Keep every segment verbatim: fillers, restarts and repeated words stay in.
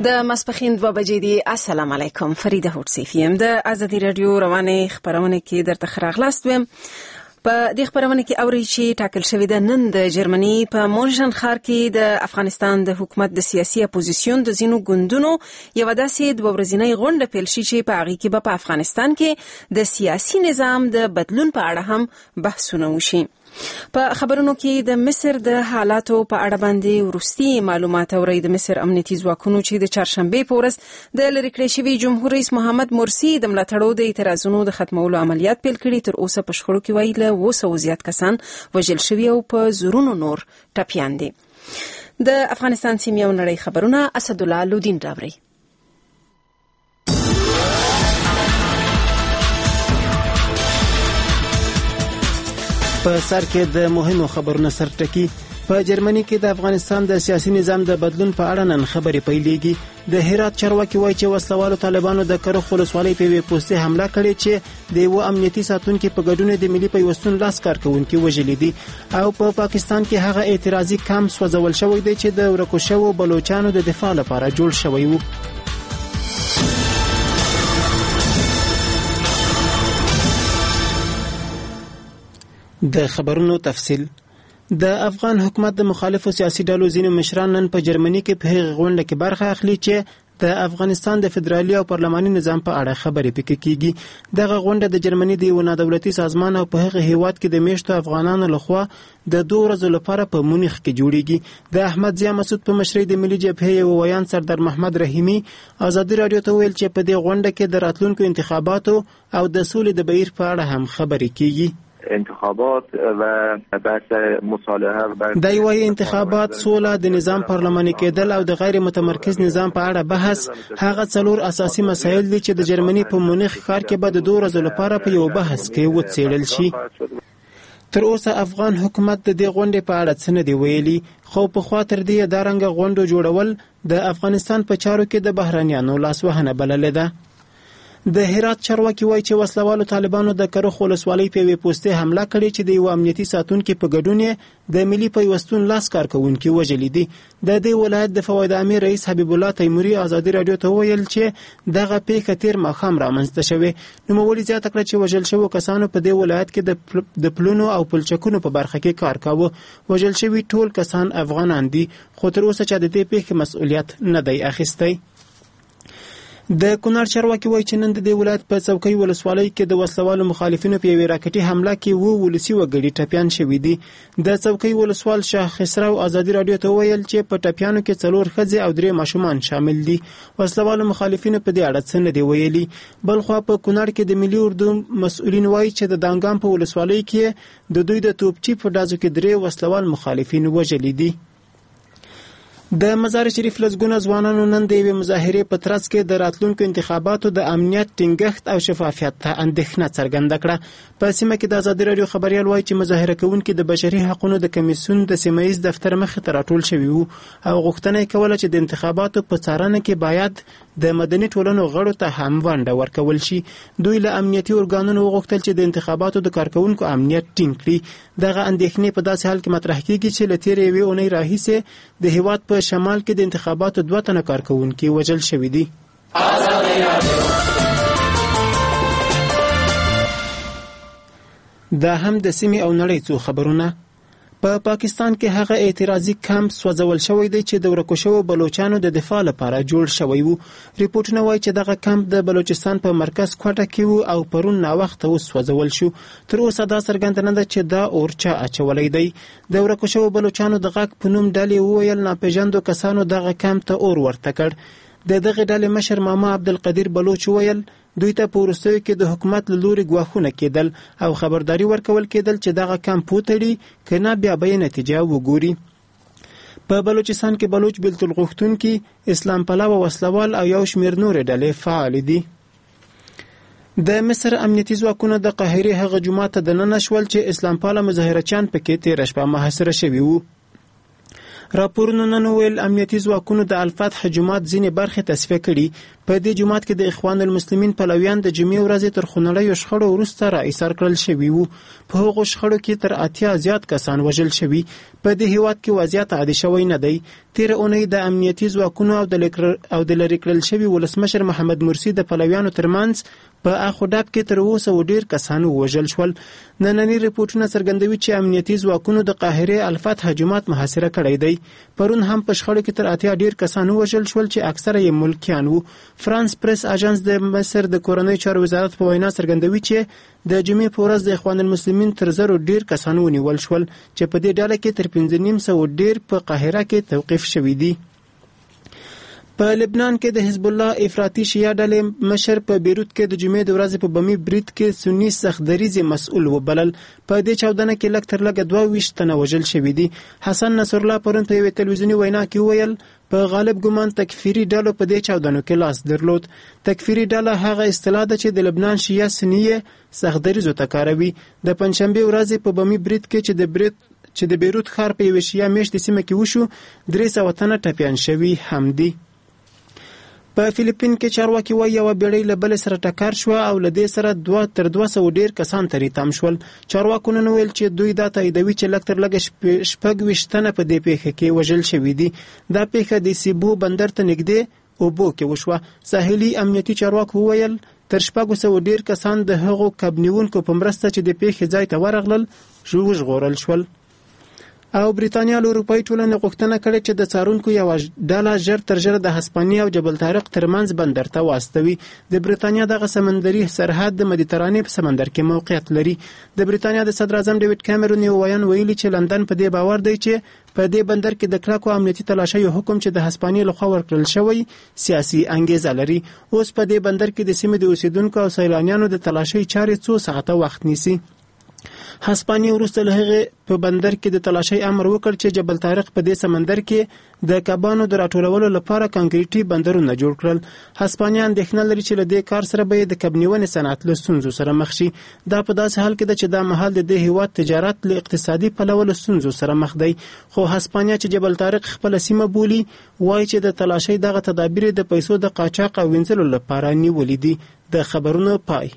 د ماسپښین دوه بجې دي. السلام علیکم. فریده هوډسیف یم د ازادي رادیو روانې خبرونه کې درته خراغلاست ویم. په دې خبرونه کې اوري چې ټاکل شوې ده نن د جرمني په مونشن ښار کې د افغانستان د حکومت د سیاسي اپوزیسیون د ځینو ګوندونو یو داسې دوه ورځنۍ غونډه پیل شي چې په هغې کې به په افغانستان کې د سیاسي نظام د بدلون په اړه هم بحثونه وشي. په خبرونو کې د مصر د حالاتو په اړه باندې وروستي معلومات اوري. د مصر امنیتي ځواکونو چې د چهارشنبې په ورځ د لرې کړې شوي جمهور رئیس محمد مرسي د ملاتړو د اعتراضونو د ختمولو عملیات پیل کړي. تر اوسه په شخړو کې وایي له اوه سوه زیات کسان وژل شوي او په زرونو نور ټپیان دي. د افغانستان سیمې او نړۍ خبرونه اسدالله لودین راوړي. په سر کې د مهمو خبرونو سرټکی. په جرمني کې د افغانستان د سیاسي نظام د بدلون په اړه نن خبرې پیلېږي. د هرات چارواکي وایي چې وسلوالو طالبانو د کرخ ولسوالۍ په یوې پوستې حمله کړې چې د یوه امنیتي ساتونکي په ګډون د ملي پیوستون لاس کارکوونکي وژلي دي او په پا پاکستان کې هغه اعتراضي کمپ سوځول شوی دی چې د ورکو شوو بلوچانو د دفاع لپاره جوړ شوی و. د خبرونو تفصیل. د افغان حکومت د مخالفو سیاسي ډلو ځینو مشران نن په جرمني کې په هغه غونډه کې برخه اخلي چې د افغانستان د فدرالي او پارلماني نظام په اړه خبرې پکې کیږي. دغه غونډه د جرمني د یو نادولتي سازمان او په هغه هیواد کې د میشتو افغانانو لخوا د دوه ورځو لپاره په مونیخ کې جوړیږي. د احمد ضیا مسعود په مشرۍ د ملي جبهې یو ویان سردار محمد رحیمي ازادي رادیو ته ویل چې په دې غونډه کې د راتلونکو انتخاباتو او د سولې د بهیر په اړه هم خبرې کیږي. انتخابات و بحث مصالحه و د یو انتخابات، سوله، د نظام پارلماني کېدل او د غیر متمرکز نظام په اړه بحث هغه څلور اساسي مسایل دي چې د جرمني په مونیخ ښار کې به د دوه ورځو لپاره په یو بحث کې وڅېړل شي. تر اوسه افغان حکومت د دې غونډې په اړه څه نه دی ویلي، خو په خوا تر دې دا رنګه غونډو جوړول د افغانستان په چارو کې د بهرانیانو لاسوهنه بللې ده. د هرات چارواکي وایي چې وسلوالو طالبانو د کرخ ولسوالۍ په یوې پوستې حمله کړې چې د یو امنیتي ساتونکي په ګډون د ملي پیوستون لاس کارکوونکي وژلي دي. د دې ولایت د فواید عامې رئیس حبیب الله تیموري ازادي رادیو ته ویل چې دغه پیښه تیر ماښام رامنځته شوې. نوموړي زیاته کړه چې وژل شوو کسانو په دې ولایت کې د پلونو او پلچکونو په برخه کې کار کاوه. وژل شوي ټول کسان افغانان دي، خو تر اوسه چا د دې پیښې مسؤلیت نه دی اخیستی. د کونړ چارواکي وایي چې نن د دې ولایت په څوکۍ ولسوالۍ کې د وسلوالو مخالفینو په یوې راکټي حمله کې اووه ولسي وګړي ټپیان شوي دي. د څوکۍ ولسوال شاه خسرو ازادي رادیو ته ویل چې په ټپیانو کې څلور ښځې او درې ماشومان شامل دي. وسلوالو مخالفینو په دې اړه څه نه دي ویلي. بلخوا په کونړ کې د ملي اردو مسؤلین وایي چې د دانګام په ولسوالۍ کې د دوی د توپچي په ډازو کې درې وسلوال مخالفین وژلي دي. د مزار شریف لسګونه ځوانانو نن د یوې مظاهرې په ترڅ کې د راتلونکو انتخاباتو د امنیت ټینګښت او شفافیت ته اندېښنه څرګنده کړه. په سیمه کې د ازادي رادیو خبریال وایي چې مظاهره کوونکي د بشري حقوقو د کمیسیون د سیمه ییز دفتر مخې ته راټول شوي وو او غوښتنه یې کوله چې د انتخاباتو په څارنه کې باید د مدني ټولنو غړو ته هم ونډه ورکول شي. دوی له امنیتي ارګانونو وغوښتل چې د انتخاباتو د کارکوونکو امنیت ټینګ کړي. دغه اندېښنې په داسې حال کې مطرح کیږي چې له تېرې یوې اونۍ راهیسې د هیواد په شمال کې د انتخاباتو دوه تنه کارکوونکي وژل شوي دي. دا هم د سیمې او نړۍ څو خبرونه. په پاکستان کې هغه اعتراضي کمپ سوځول شوی دی چې د ورکو شوو بلوچانو د دفاع لپاره جوړ شوی و. ریپورټونه وایي چې دغه کمپ د بلوچستان په مرکز کوټه کې و او پرون ناوخته وسوځول شو. تر اوسه دا څرګنده نه ده چې دا اور چا اچولی دی. د ورکو شوو بلوچانو د غږ په نوم ډلې وویل ناپېژاندو کسانو دغه کمپ ته اور ورته کړ. د دغه ډلې مشر ماما عبدالقدیر بلوچ ویل دوی ته په وروستیو کې د حکومت له لوري ګواښونه کېدل او خبرداري ورکول کېدل چې دغه کمپ وتړي که نه بیا به یې نتیجه وګوري. په بلوچستان کې بلوچ بیلتون غوښتونکي، اسلام پلوه وسلوال او یو شمېر نورې ډلې فعال دي. د مصر امنیتي ځواکونه د قاهرې هغه جومات ته دننه شول چې اسلام پاله مظاهرچیان پکې تېره شپه محاصره شوي وو. راپورونه نن ویل امنیتي ځواکونو د الفتح جومات ځینې برخې تصفیه کړي. په دې جماعت کې د اخوان المسلمین پلویان د جمعې ورځې تر خونړیو شخړو وروسته را ایثار کړل شوي وو. په هغو شخړو کې تر اتیا زیات کسان وژل شوي. په دې هیواد کې وضعیت عادي شوی نه دی. تېره اونۍ د امنیتي ځواکونو او د لرې کړل شوي ولسمشر محمد مرسي د پلویانو ترمنځ په اخو ډاب کې تر اوسه ډېر کسان ووژل شول. ننني ریپورټونه څرګندوي چې امنیتي ځواکونو د قاهرې الفتح جومات محاصره کړی دی. پرون هم په شخړو کې تر اتیا ډېر کسان ووژل شول چې اکثره یې ملکیان وو. فرانس پریس اژانس د مصر د کورنۍ چارو وزارت په وینا څرګندوي چې د جمعې په ورځ د اخوان المسلمین تر زرو ډېر کسان ونیول شول چې په دې ډله کې تر پنځه نیم سوه ډېر په قاهره کې توقیف شوي دي. په لبنان کې د حزب الله افراطي شیعه ډلې مشر په بیروت کې د جمعې د ورځې په بمي برید کې سني سختدریځ مسؤل وبلل. په دې چاودنه کې لږ تر لږه دوه ویشت تنه وژل شوي دي. حسن نصرالله پرون په یوې تلویزیوني وینا کې وویل په غالب ګمان تکفیري ډلو په دې چاودنو کې لاس درلود. تکفیري ډله هغه اصطلاح ده چې د لبنان شیعه سني سختدریځو ته کاروي. د پنجشنبې ورځې په بمي برید کې چې د برید چې د بیروت ښار په یوې شیعه میشتې سیمه کې وشو درې سوه تنه ټپیان شوي هم دي. په فلیپین کې چارواکي وایي یوه بیړۍ له بلې سره ټکر شوه او له دې سره دوه تر دوه سوه ډېر کسان ترې تم شول. چارواکو نن ویل چې دوی دا تاییدوي چې لږ تر لږه شپږ ویشت تنه په دې پیښه کې وژل شوي دي. دا پیښه د سیبو بندر ته نږدې اوبو کې وشوه. ساحلي امنیتي چارواکو وویل تر شپږو سوه ډېر کسان د هغو کب نیونکو په مرسته چې د پیښې ځای ته ورغلل وژغورل شول. او بریتانیا له اروپایي ټولنې غوښتنه کړې چې د څارونکو یوه ډله ژر تر ژره د هسپانیا او جبل طارق ترمنځ بندر ته واستوي. د بریتانیا دغه سمندري سرحد د مدیترانې په سمندر کې موقعیت لري. د بریتانیا د صدر اعظم ډیوډ کیمرون یو ویان ویلي چې لندن په دې باور دی چې په دې بندر کې د کلکو امنیتي تلاشیو حکم چې د هسپانیا لخوا ورکړل شوی سیاسي انګیزه لري. اوس په دې بندر کې د سیمې د اوسیدونکو او سیلانیانو د تلاشۍ چارې څو ساعته وخت نیسي. هسپانیا وروسته له هغې په بندر کې د تلاشۍ امر وکړ چې جبل طارق په دې سمندر کې د کبانو د راټولولو لپاره کانکریټي بندرونه جوړ کړل. هسپانیا اندېښنه لري چې له دې کار سره به د کب نیونې صنعت له ستونزو سره مخ شي. دا په داسې حال کې ده چې دا مهال د دې هیواد تجارت له اقتصادي پلوه له ستونزو سره مخ دی. خو هسپانیا چې جبل طارق خپله سیمه بولي وایي چې د تلاشۍ دغه تدابیر د پیسو د قاچاق او وینځلو لپاره نیولي دي. د خبرونو پای.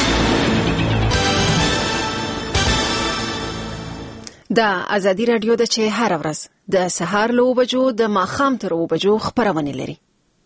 دا ازادي رادیو ده چې هر ورځ د سهار له اوه بجو د ماښام تر اوه بجو خپرونه لري.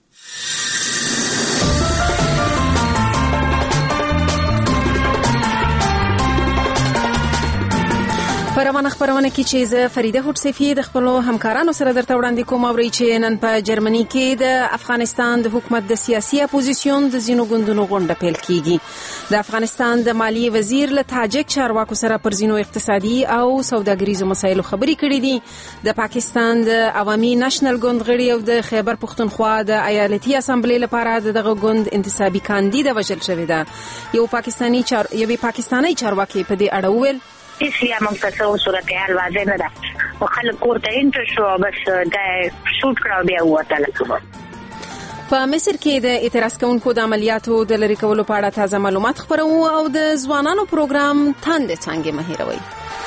په روانه خپرونه کې چې زه فریده هوډسیفي د خپلو همکارانو سره درته وړاندې کوم اورئ چې نن په جرمني کې د افغانستان د حکومت د سیاسي اپوزیسیون د ځینو ګوندونو غونډه پیل کیږي. د افغانستان د مالیې وزیر له تاجک چارواکو سره پر ځینو اقتصادي او سوداګریزو مسایلو خبرې کړې دي. د پاکستان د عوامي نېشنل ګوند غړي او د خیبر پښتونخوا د ایالتي اسامبلې لپاره دغه ګوند انتصابي کاندید وژل شوی ده. یو پاکستاني چار یوې پاکستاني چارواکي په دې اړه وویل اسلیه موږ ته څه صورتحال واضح نه ده. خلک کور ته انټر شو بس دا شوټ کړه بیا ووتله. په مصر کې د اعتراض کوونکو د عملیاتو د لرې کولو په اړه تازه معلومات خپروو او د ځوانانو پروګرام تاندې څانګې مه هېروئ.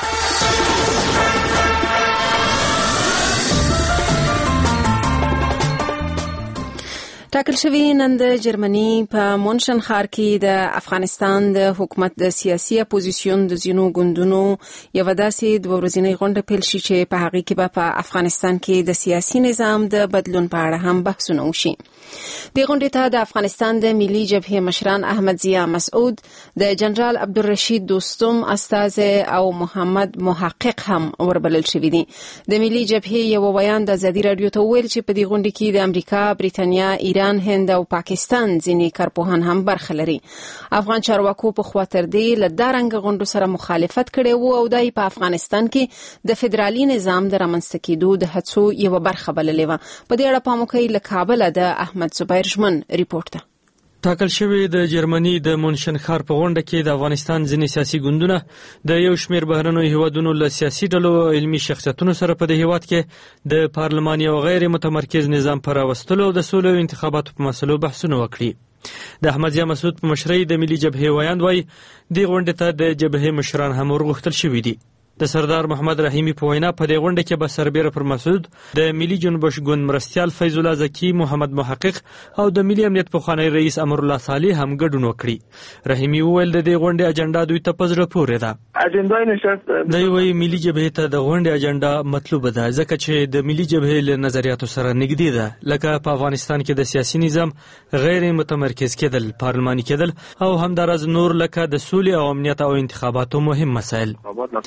ټاکل شوی نن د جرمني په مونشن ښار کې د افغانستان د حکومت د سیاسي اپوزیسیون د ځینو ګوندونو یوه داسې دوه ورځنۍ غونډه پیل شي چې په هغې کې به په افغانستان کې د سیاسي نظام د بدلون په اړه هم بحثونه وشي. دې غونډې ته د افغانستان د ملي جبهې مشران احمد ضیا مسعود، د جنرال عبدالرشید دوستم استازی او محمد محقق هم وربلل شوي دي. د ملي جبهې یو ویان د ازادي راډیو ته وویل چې په دې غونډې کې د امریکا، بریتانیا، ایران، هند او پاکستان ځینې کارپوهان هم برخه لري. افغان چارواکو په خوا تر دې له دا رنګه غونډو سره مخالفت کړی و او دا یې په افغانستان کې د فدرالي نظام د رامنځته کېدو د هڅو یوه برخه بللې وه. په دې اړه پام وکړئ. له کابله د احمد زبیر ژمن ریپورټ ده. ټاکل شوی د جرمني د مونشن ښار په غونډه کې د افغانستان ځینې سیاسي ګوندونه د یو شمېر بهرنیو هیوادونو له سیاسي ډلو او علمي شخصیتونو سره په دې هیواد کې د پارلماني او غیر متمرکز نظام پر راوستلو او د سولې او انتخاباتو په مسلو بحثونه وکړي. د احمد ضیا مسعود په مشرۍ د ملي جبهې ویاند وایي دې غونډې ته د جبهې مشران هم ورغوښتل شوي دي. د سردار محمد رحیمی په وینا په دې غونډه کې به سربېره پر مسعود د ملي جنبش ګوند مرستیال فیض الله زکی، محمد محقق او د ملي امنیت پخوانی رئیس امر الله صالح هم ګډون وکړي. رحیمی وویل د دې غونډې اجنډا دوی ته په زړه پورې ده. اجنډا نشست د یوې ملي جبهې ته د غونډې اجنډا مطلوبه ده ځکه چې د ملي جبهې له نظریاتو سره نږدې ده، لکه په افغانستان کې د سیاسي نظام غیر متمرکز کېدل، پارلماني کېدل او همدارز نور لکه د سولې او امنیت او انتخاباتو مهم مسایل.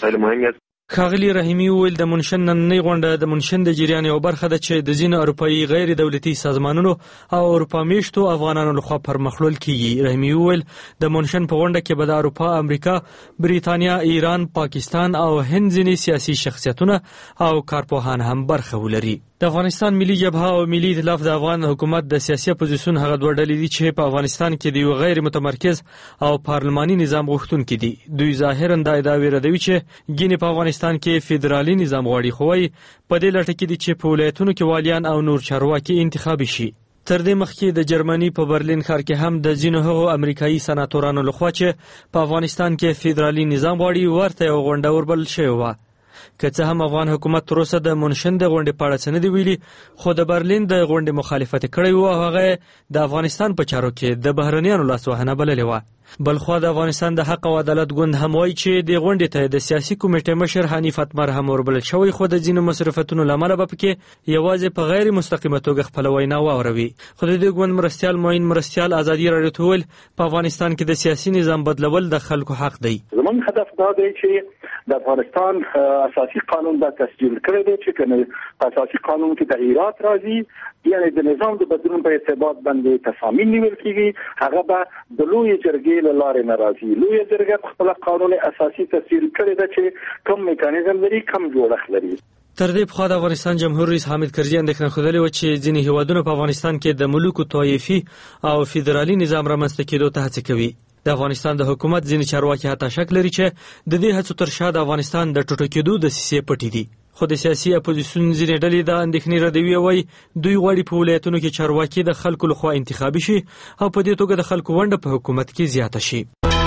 ښاغلي رحیمی وویل د منشن نننۍ غونډه د منشن د جریان یوه برخه ده چې د ځینو اروپایي غیر دولتي سازمانونو او اروپا میشتو افغانانو لخوا پرمخلول کیږي. رحیمی وویل د منشن په غونډه کې به د اروپا، امریکا، بریتانیا، ایران، پاکستان او هند ځینې سیاسي شخصیتونه او کارپوهان هم برخه ولري. د افغانستان ملي جبهه او ملي ائتلاف د افغان حکومت د سیاسي اپوزیسیون هغه دوه ډلې دي چې په افغانستان کې د یو غیر متمرکز او پارلماني نظام غوښتونکي دي. دوی ظاهرا دا ادعاوې ردوي چې ګینې په افغانستان کې فدرالي نظام غواړي، خو وايي په دې لټه کې دي چې په ولایتونو کې والیان او نور چارواکي انتخابي شي. تر دې مخکې د جرمني په برلین ښار کې هم د ځینو هغو امریکایي سناتورانو لخوا چې په افغانستان کې فدرالي نظام غواړي ورته یوه غونډه وربلل شوې وه. که څه هم افغان حکومت تر اوسه د منشن د غونډې په اړه څه نه دي ویلي، خو د برلین د غونډې مخالفت کړی و او هغه د افغانستان په چارو کې د بهرنیانو لاسوهنه بللې وه. بلخوا د افغانستان د حق او عدالت ګوند هم وایي چې د غونډې ته د سیاسي کمیټې مشر حنیف اتمر هم وربلل شوی، خو د ځینو مصرفتونو له امله به پکې یوازې په غیر مستقیمه توګه خپله وینا واوروي. خو د دې ګوند مرستیال معین مرستیال ازادي راډیو ته وویل په افغانستان کې د سیاسي نظام بدلول د خلکو حق دی. زموږ هدف دا دی چې د افغانستان اساسي قانون دا تسجیل کړی دی چې کنه اساسي قانون کې تغییرات راځي، یعنی د نظام د بدلون په ارتباط باندې تصامیم نیول کیږي، هغه به د لوی جرګې له لارې نه راځي. لوی جرګه خپل قانون اساسي تسجیل کړی دی چې کوم میکانیزم لري، کوم جوړښت لري. تر دې پخوا د افغانستان جمهور رئیس حامد کرزي اندېښنه ښودلې وه چې ځینې هیوادونه په افغانستان کې د ملوکو طایفي او فدرالي نظام رامنځته کېدو ته هڅې کوي. د افغانستان د حکومت ځینې چارواکي حتی شک لري چې د دې هڅو تر شا د افغانستان د ټوټه کېدو دسیسې پټې دي. خو د سیاسي اپوزیسیون ځینې ډلې د اندېښنې ردوي او وایي دوی غواړي په ولایتونو کې چارواکي د خلکو لخوا انتخابي شي او په دې توګه د خلکو ونډه په حکومت کې زیاته شي.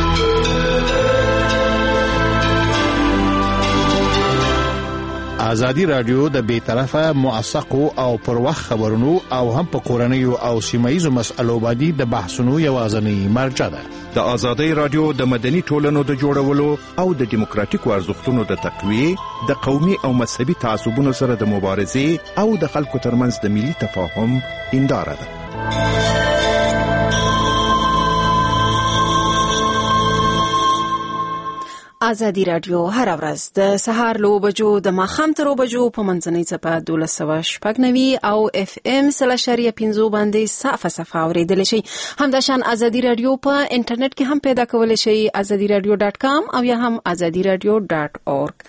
ازادي راډیو د بې طرفه موثقو او پر وخت خبرونو او هم په کورنیو او سیمایي مسألو باندې د بحثونو یوازینی مرجع ده. د ازادي راډیو د مدني ټولنو د جوړولو او د دیموکراتیکو ارزښتونو د تقویې، د قومي او مذهبي تعصبونو سره د مبارزې او د خلکو ترمنځ د ملي تفاهم هنداره ده. ازادي راډیو هر ورځ د سهار لو بجو د ماخام تر بجو په منځنۍ صفه دولس سوه شپږ نوي او اف ام سل اشاریه پنځو باندې صفه صفه اوریدل شي. همداشان ازادي راډیو په انټرنیټ کې هم پیدا کولای شي، ازادي راډیو ډاټ کام او یا هم ازادي راډیو ډاټ اورګ.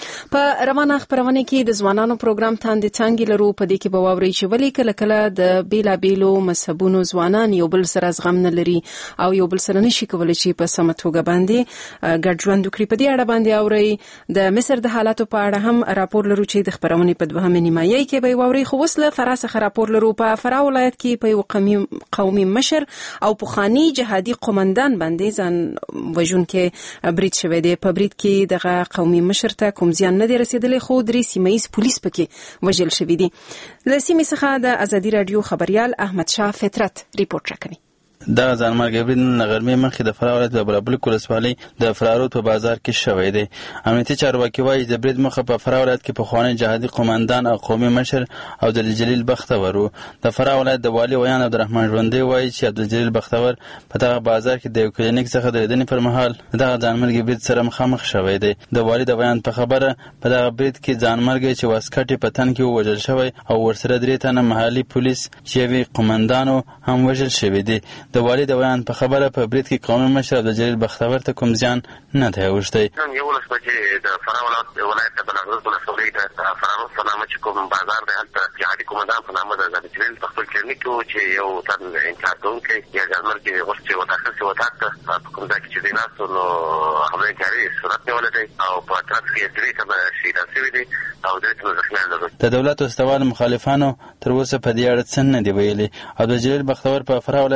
په روانه خبرونه کې د ځوانانو پروګرام تاندې څنګه لرو، په دې کې به واوري چې ولې کله کله د بیلا بیلو مذهبونو ځوانان یو بل سره زغم نه لري او یو بل سره نشي کولای چې په سمه توګه باندې ګډ ژوند وکړي. په دې اړه باندې اوري د مصر د حالاتو په اړه هم راپور لرو چې د خبرونه په دوهمه نیمایي کې به واوري. خو وسله فرانسه څخه راپور لرو په فرا ولایت کې په یو قومي قومي مشر او پخوانی جهادي قومندان باندې ځان وژن کې برید شوی دی. په برید کې دغه قومي مشر ته کوم زیان نه دی رسیدلی، خو درې سیمایي پولیس پکې وژل شوی دي. له سیمې څخه د ازادي راډیو خبريال احمد شاه فطرت ریپورت راکوي. دغه ځانمرګي برید نن غرمې مخکې د فرا ولایت په بلابلک ولسوالۍ د فرارود په بازار کې شوی دی. امنیتي چارواکي وایي د برید مخه په فرا ولایت کې پخوانی جهادي قومندان او قومي مشر عبدالجلیل بختور و. د فرا ولایت د والي ویان عبدالرحمن ژوندی وایي چې عبدالجلیل بختور په دغه بازار کې د یو کلینیک څخه د لیدنې پر مهال دغه ځانمرګي برید سره مخامخ شوی دی. د والي د بیان په خبره په دغه برید کې ځانمرګي چې واسکټ په تن کې ووژل شوی او ورسره درې تنه محلي پولیس چې یوې قومندانو هم وژل شوي دي. د والي د بیان په خبره په برید کې قومي مشر عبدالجلیل بختور ته کوم زیان نه دی اوښتی. نن یولس بجې د فرا ولایت د بلغرض ولسوالۍ د فرارود په نامه چې کوم بازار دی، هلته جهادي قومندان په نامه د عبدالجلیل په خپل کلینیک کې و چې یو تن انتحار کوونکی یا ځانمرګي غوښت چې وداخل شي وطاق ته په کوم ځای کې چې دی ناست و، نو حملې جاري صورت نیولی دی او په اطراف کې درې تنه شهیدان شوي دي او درې تنه زخمیان لرل. د دولت استوال مخالفانو تر اوسه په دې اړه څه نه دي ویلي. عبدالجلیل بختور په فرا ولایت کې د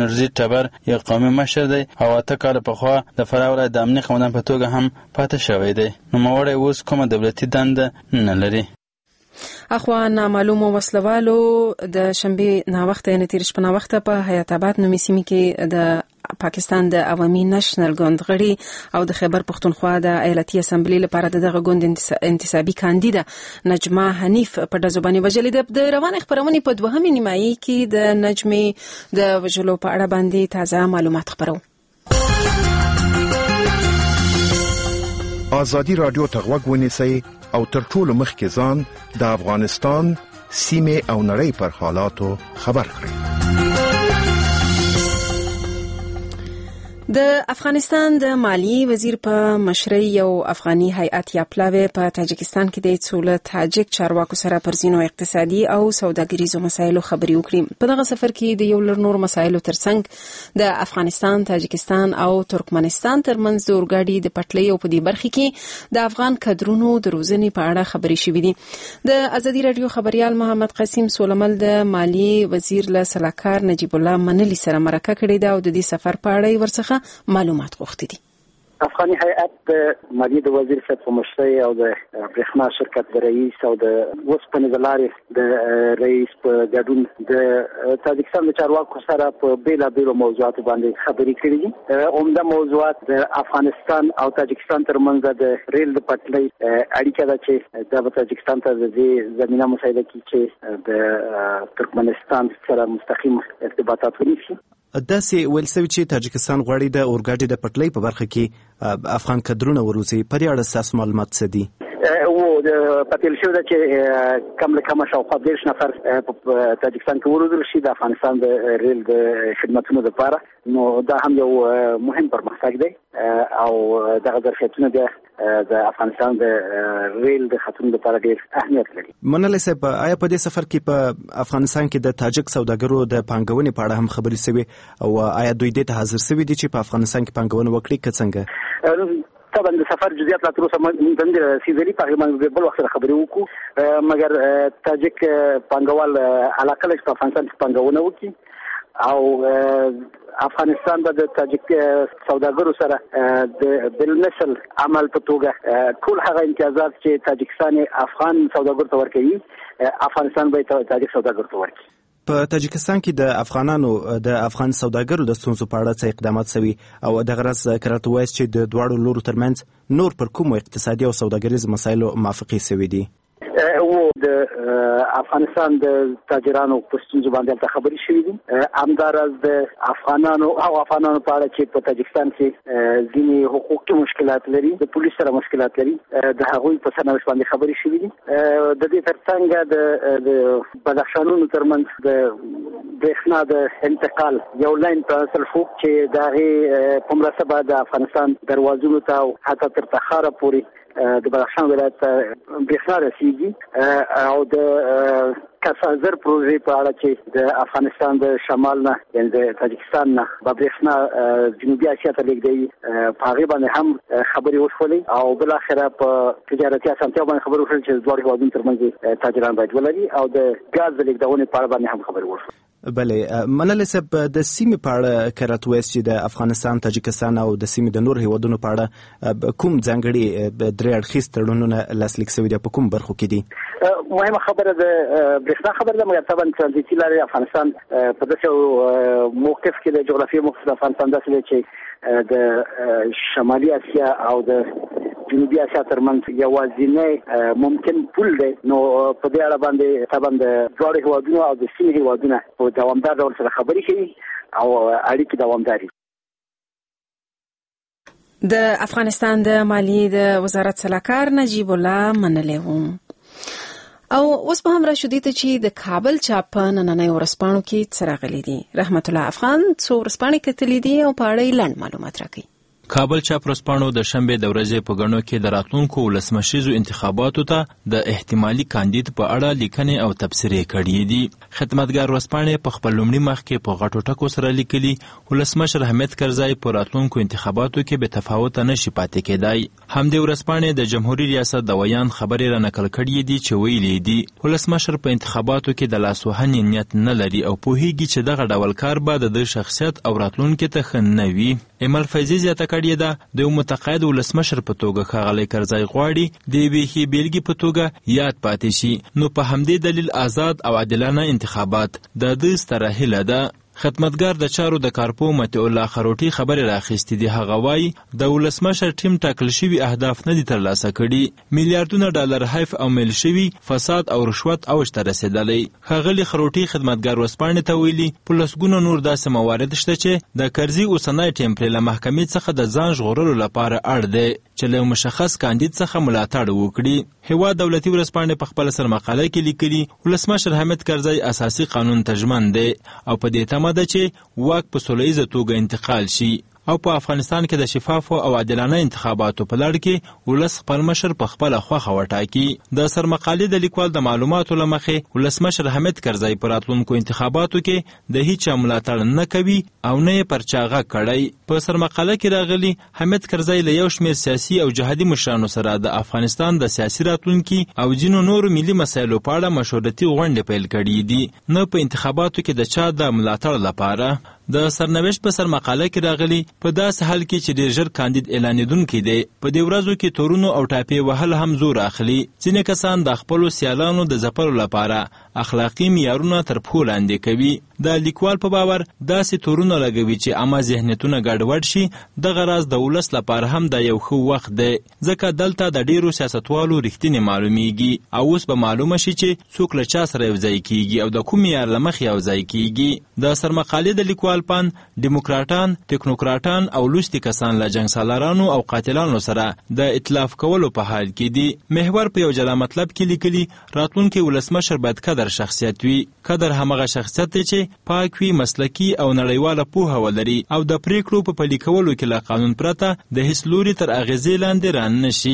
انرژي ټبر یو قومي مشر دی او اته کاله پخوا د فراه ولایت د امنیه قومندان په توګه هم پاتې شوی دی. نوموړی اوس کومه دولتي دنده نه لري. اخوا نامعلومو وسلوالو د شنبې ناوخته یعنې تېره شپه ناوخته په حیات آباد نومي سیمې کې د پاکستان د عوامي نشنل ګوند غړي او د خیبر پښتونخوا د ایالتي اسمبلی لپاره دغه ګوند انتصابي کاندیده نجمه حنیف په ډزو باندې وژلې ده. د روانې خپرونې په دوهمې نیمایي کې د نجمې د وژلو په اړه باندې تازه معلومات خپرو. آزادی رادیو ته غوږ ونیسئ او تر ټولو مخکې ځان د افغانستان سیمې او نړۍ پر حالاتو خبر کړئ. د افغانستان د مالی وزیر په مشرۍ یو افغاني هیئت یا پلاوی په تاجکستان کې د څو له تاجک چارواکو سره پر ځینو اقتصادي او سوداګریزو مسایلو خبرې وکړي. په دغه سفر کې د یو لړ نور مسایلو ترڅنګ د افغانستان، تاجکستان او ترکمنستان ترمنځ د اورګاډي د پټلۍ او په دې برخه کې د افغان کډرونو د روزنې په اړه خبرې شوې دي. د ازادي رادیو خبريال محمد قاسم سولمل د مالی وزیر له سلاکار نجیب الله منلی سره مرکه کړې ده او د دې سفر په اړه ورڅخه معلومات غوښتي دي. افغاني هیئت د مالیې د وزیر صاحب په مشرۍ او د برېښنا شرکت د رئیس او د وسپنې د لارې د رئیس په ګډون د تاجکستان د چارواکو سره په بېلابېلو موضوعاتو باندې خبرې کړې دي. عمده موضوعات د افغانستان او تاجکستان ترمنځ د ریل د پټلۍ اړیکه ده چې د تاجکستان ته د دې زمینه مسایله کې چې د ترکمنستان سره مستقیم ارتباطات ونیسي. داسې ویل شوي چې تاجکستان غواړي د اورګاډي د پټلۍ په برخه کې افغان کډرونه وروزي. په دې اړه ستاسو معلومات څه دي؟ او د پاتل شو ده چې کم له کم شاوخوا دېرش نفر په تاجکستان کې وروزل شي د افغانستان د ریل د خدماتونو لپاره. نو دا هم یو مهم پرمختګ دی او دغه ظرفیتونه د افغانستان د ریل د خطونو لپاره ډېر اهمیت لري. منلی صاحب، آیا په دې سفر کې په افغانستان کې د تاجک سوداګرو د پانګونې په اړه هم خبرې شوې او آیا دوی دې ته حاضر شوي دي چې په افغانستان کې پانګونه وکړي که څنګه؟ طبعا د سفر جزئیات لا تر اوسه مونږ نه رسیدلي، په هغې باندې بل وخت سره خبرې وکړو، مګر تاجک پانګوال علاقه لري چې په افغانستان کې پانګونه وکړي او افغانستان به د تاجک سوداګرو سره د بالمثل عمل په توګه ټول هغه امتیازات چې تاجکستان افغان سوداګرو ته ورکوي افغانستان به تاجک سوداګرو ته ورکړي. په تاجکستان کې د افغانانو د افغان سوداګرو د ستونزو په اړه څه اقدامات شوي او دغه راز که راته ووایاست چې د دواړو لورو ترمنځ نور پر کومو اقتصادي او سوداګریزو مسایلو موافقې شوي دي؟ او د افغانستان د تاجرانو په ستونزو باندې خبرې شوې دي، همداراز د افغانانو او افغانانو په اړه چې په تاجکستان کې ځینې حقوقي مشکلات لري، د پولیس سره مشکلات لري، د هغوی په سرنوشت باندې خبرې شوې دي. د دې ترڅنګ د بدخشانونو ترمنځ د برېښنا د انتقال یو لاین پرانستل شو چې د هغې په مرسته به د افغانستان دروازونو ته او حتی تر تخاره پورې د بدخشان ولایت برېښنا رسیږي او د کسازر پروژې په اړه چې د افغانستان د شمال نه یعنې د تاجکستان نه به برېښنا جنوبي اسیا ته لېږدوي، په هغې باندې هم خبرې وشولې او بالاخره په تجارتي اسانتیاو باندې خبرې وشولې چې دواړو هېوادونو ترمنځ تاجران باید ولري او د ګاز د لېږدونې په اړه باندې هم خبرې وشولې. بله، منلی صاحب، د سیمې په اړه که راته ووایاست چې د افغانستان، تاجکستان او د سیمې د نور هېوادونو په اړه کوم ځانګړي درې اړخیز تړونونه لاسلیک شوي دي، په کوم برخو کې دي؟ مهمه خبره د برېښنا خبره ده، مګر طبعا ترانزیتي لارې افغانستان په داسې موقف کې د جغرافیې موقف د افغانستان داسې دی چې د شمالي اسیا او د جنوبي اسیا ترمنځ یوازینی ممکن پل دی. نو په دې اړه باندې طبعا د دواړو هېوادونو او د سیمې هېوادونه په دوامدار ډول سره خبرې کوي او اړیکې دوامداري. د افغانستان د مالیې د وزارت سلاکار نجیب الله منلی و. او اوس به هم راشو دې ته چې د کابل چاپ په نننۍ ورځپاڼو کې څه راغلي دي. رحمت الله افغان څو ورځپاڼې کتلې دي او په اړه یې لنډ معلومات راکوي. کابل چاپرسپانو د شنبې د ورځې په غونډو کې د راتلونکو ولسمشریزو انتخاباتو ته د احتمالي کاندید په اړه لیکنې او تبصرې کړې دي. خدمتګار ورځپاڼې په خپل لومړي مخ کې په غټو ټکو سره لیکلي ولسمشر حامد کرزی په راتلونکو انتخاباتو کې بې تفاوته نشي پاتې کېدای. همدې ورځپاڼې د جمهوریت ریاست د ویان خبرې را نقل کړې دي چې ویلي دي ولسمشر په انتخاباتو کې د لاسوهنې نیت نه لري او پوهیږي چې دغه ډول کار به د شخصیت او راتلونکي ته ښه نه وي. ایمل فیضي زیاته کړې ده د یو متقاعد ولسمشر په توګه ښاغلی کرزی غواړي د یوې ښې بېلګې په توګه یاد پاتې شي، نو په همدې دلیل آزاد او عادلانه انتخابات د ده ستره هیله ده. خدمتګار د چارو د کارپو متع الله خروټي خبرې راخیستې دي. هغه وایي د ولسمشر ټیم ټاکل شوي اهداف نه دي ترلاسه کړي. میلیارډونه ډالر حیف او میل شوي فساد او رشوت اوج ته رسېدلی. ښاغلي خروټي خدمتګار ورځپاڼې ته ویلي په لسګونو نور داسې موارد شته چې د کرزي اوسنی ټیم پرې له محکمې څخه د ځان ژغورلو لپاره اړ دی چې له مشخص کاندید څخه ملاتړ وکړي. هېواد دولتي ورځپاڼې په خپله سرمقاله کې لیکلي ولسمشر حامد کرزی اساسي قانون ته ژمن دی او په دې تمه ده چې واک په سوله ییزه توګه انتقال شي او په افغانستان کې د شفافو او عادلانه انتخاباتو په لړ کې ولس خپل مشر په خپله خوښه وټاکي. د سرمقالې د لیکوال د معلوماتو له مخې ولسمشر حامد کرزی په راتلونکو انتخاباتو کې د هیچا ملاتړ نه کوي او نه یې پر چا غږ کړی. په سرمقاله کې راغلي حامد کرزی له یو شمېر سیاسي او جهادي مشرانو سره د افغانستان د سیاسي راتلونکي او ځینو نورو ملي مسایلو په اړه مشورتي غونډې پیل کړي دي، نه په انتخاباتو کې د چا د ملاتړ لپاره. د سرنوشت په سرمقاله کې راغلي په داسې حال کې چې ډېر ژر کاندید اعلانېدونکی دی په دې ورځو کې تورونو او ټاپې وهل هم زور اخلي. ځینې کسان د خپلو سیالانو د ځپلو لپاره اخلاقي معیارونه تر پښو لاندې کوي. د لیکوال په باور داسې تورونه لګوي چې عامه ذهنیتونه ګډوډ شي. دغه راز د ولس لپاره هم د یو ښه وخت دی، ځکه دلته د ډېرو سیاستوالو رښتینې معلومیږي او اوس به معلومه شي چې څوک له چا سره یوځای کیږي او د کوم معیار له مخې یوځای کیږي. د سرمقالې د لیکوال پان ډیموکراټان، ټکنوکراټان او لوستي کسان له جنګسالارانو او قاتلانو سره د ائتلاف کولو په حال کې دي. محور په یو جلا مطلب کې لیکلي راتلونکي ولسمشر باید قدر شخصیت وي. قدر همغه شخصیت دی چې پاک وي، مسلکي او نړیواله پوهه ولري او د پریکړو په پلي کولو کې له قانون پرته د هیڅ لوري تر اغېزې لاندې رانه شي.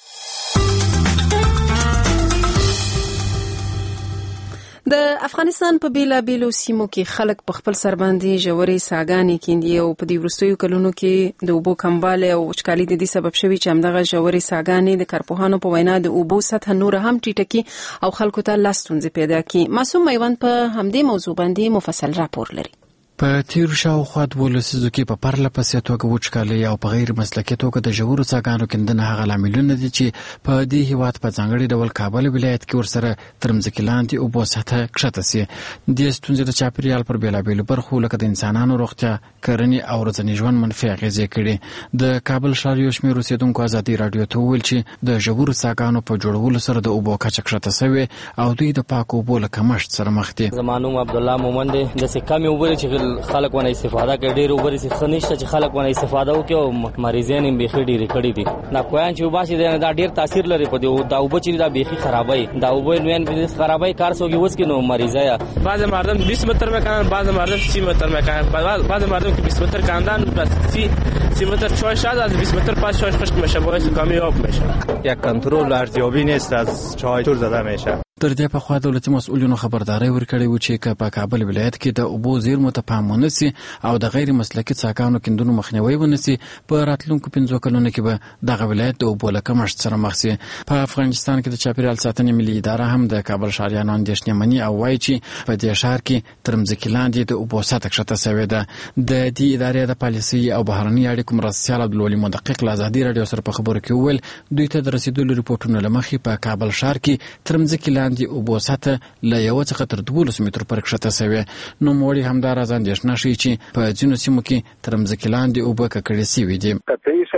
د افغانستان په بیلابیلو سیمو کې خلک په خپل سر باندې ژورې څاګانې کیندي او په دې وروستیو کلونو کې د اوبو کموالی او وچکالي د دې سبب شوي چې همدغه ژورې څاګانې د کارپوهانو په وینا د اوبو سطحه نوره هم ټیټه کړي او خلکو ته لا ستونزې پیدا کړي. معصوم میوند په همدې موضوع باندې مفصل راپور لري. په تیرو شاوخوا دوو لسیزو کې په پرله پسې توګه وچکالۍ او په غیر مسلکي توګه د ژورو څاګانو کیندنه هغه لاملونه دي چې په دې هیواد په ځانګړي ډول کابل ولایت کې ورسره تر مځکې لاندې اوبو سطحه کښته سي. دې ستونزې د چاپیریال پر بېلابېلو برخو لکه د انسانانو روغتیا، کرنې او ورځني ژوند منفي اغېزې کړي. د کابل ښار یو شمېر اوسېدونکو ازادي راډیو ته وویل چې د ژورو څاګانو په جوړولو سره د اوبو کچه کښته سوې او دوی د پاکو اوبو له کمښت سره مخ دي. زما نوم عبدالله مومن دی. داسې کمې اوبه چې خلک ونه استفاده کوي، ډېر اوبه داسې ښه نشته چې خلک ونه استفاده وکړي او مریضان یې بیخي ډېرې کړي دي. دا کویان چې اوبه چې دا ډېر تاثیر لري په دې. دا اوبه چې دا بیخي خرابوي، دا اوبه نویان خرابوي کار سوګي وس کې نو مریضه یا بعض مردم بیست متر میکنن، بعض مردم سی متر میکنن، بعض مردم که بیست متر کندن پس سی سی متر چای شد از بیست متر پس چایش خشک میشه، باعث کمی آب میشه. یک کنترل ارزیابی نیست از چای تور زده میشه. تر دې په خوا دولتي مسؤلینو خبرداري ورکړې و چې که په کابل ولایت کې د اوبو زیرمو ته پام ونه سي او د غیر مسلکي څاګانو کیندنو مخنیوی ونه سي، په راتلونکو پنځو کلونو کې به دغه ولایت د اوبو له کمښت سره مخ سي. په افغانستان کې د چاپیریال ساتنې ملي اداره هم د کابل ښاریانو اندېښنې مني او وایي چې په دې ښار کې تر مځکې لاندې د اوبو سطحه کښته سوې ده. د دې ادارې د پالیسۍ او بهرنۍ اړیکو مرستیال عبدالولي مدقق له ازادي راډیو سره په خبرو کې وویل دوی ته د رسېدلو ریپورټونو له مخې په کابل ښار کې تر مځکې لاندې اوبو سطحه له یو څخه تر دولسو مترو پورې کښته سوې. نوموړي همداراز اندېښنه ښیي چې په ځینو سیمو کې تر مځکې لاندې اوبه ککړې سوي دي. قطعي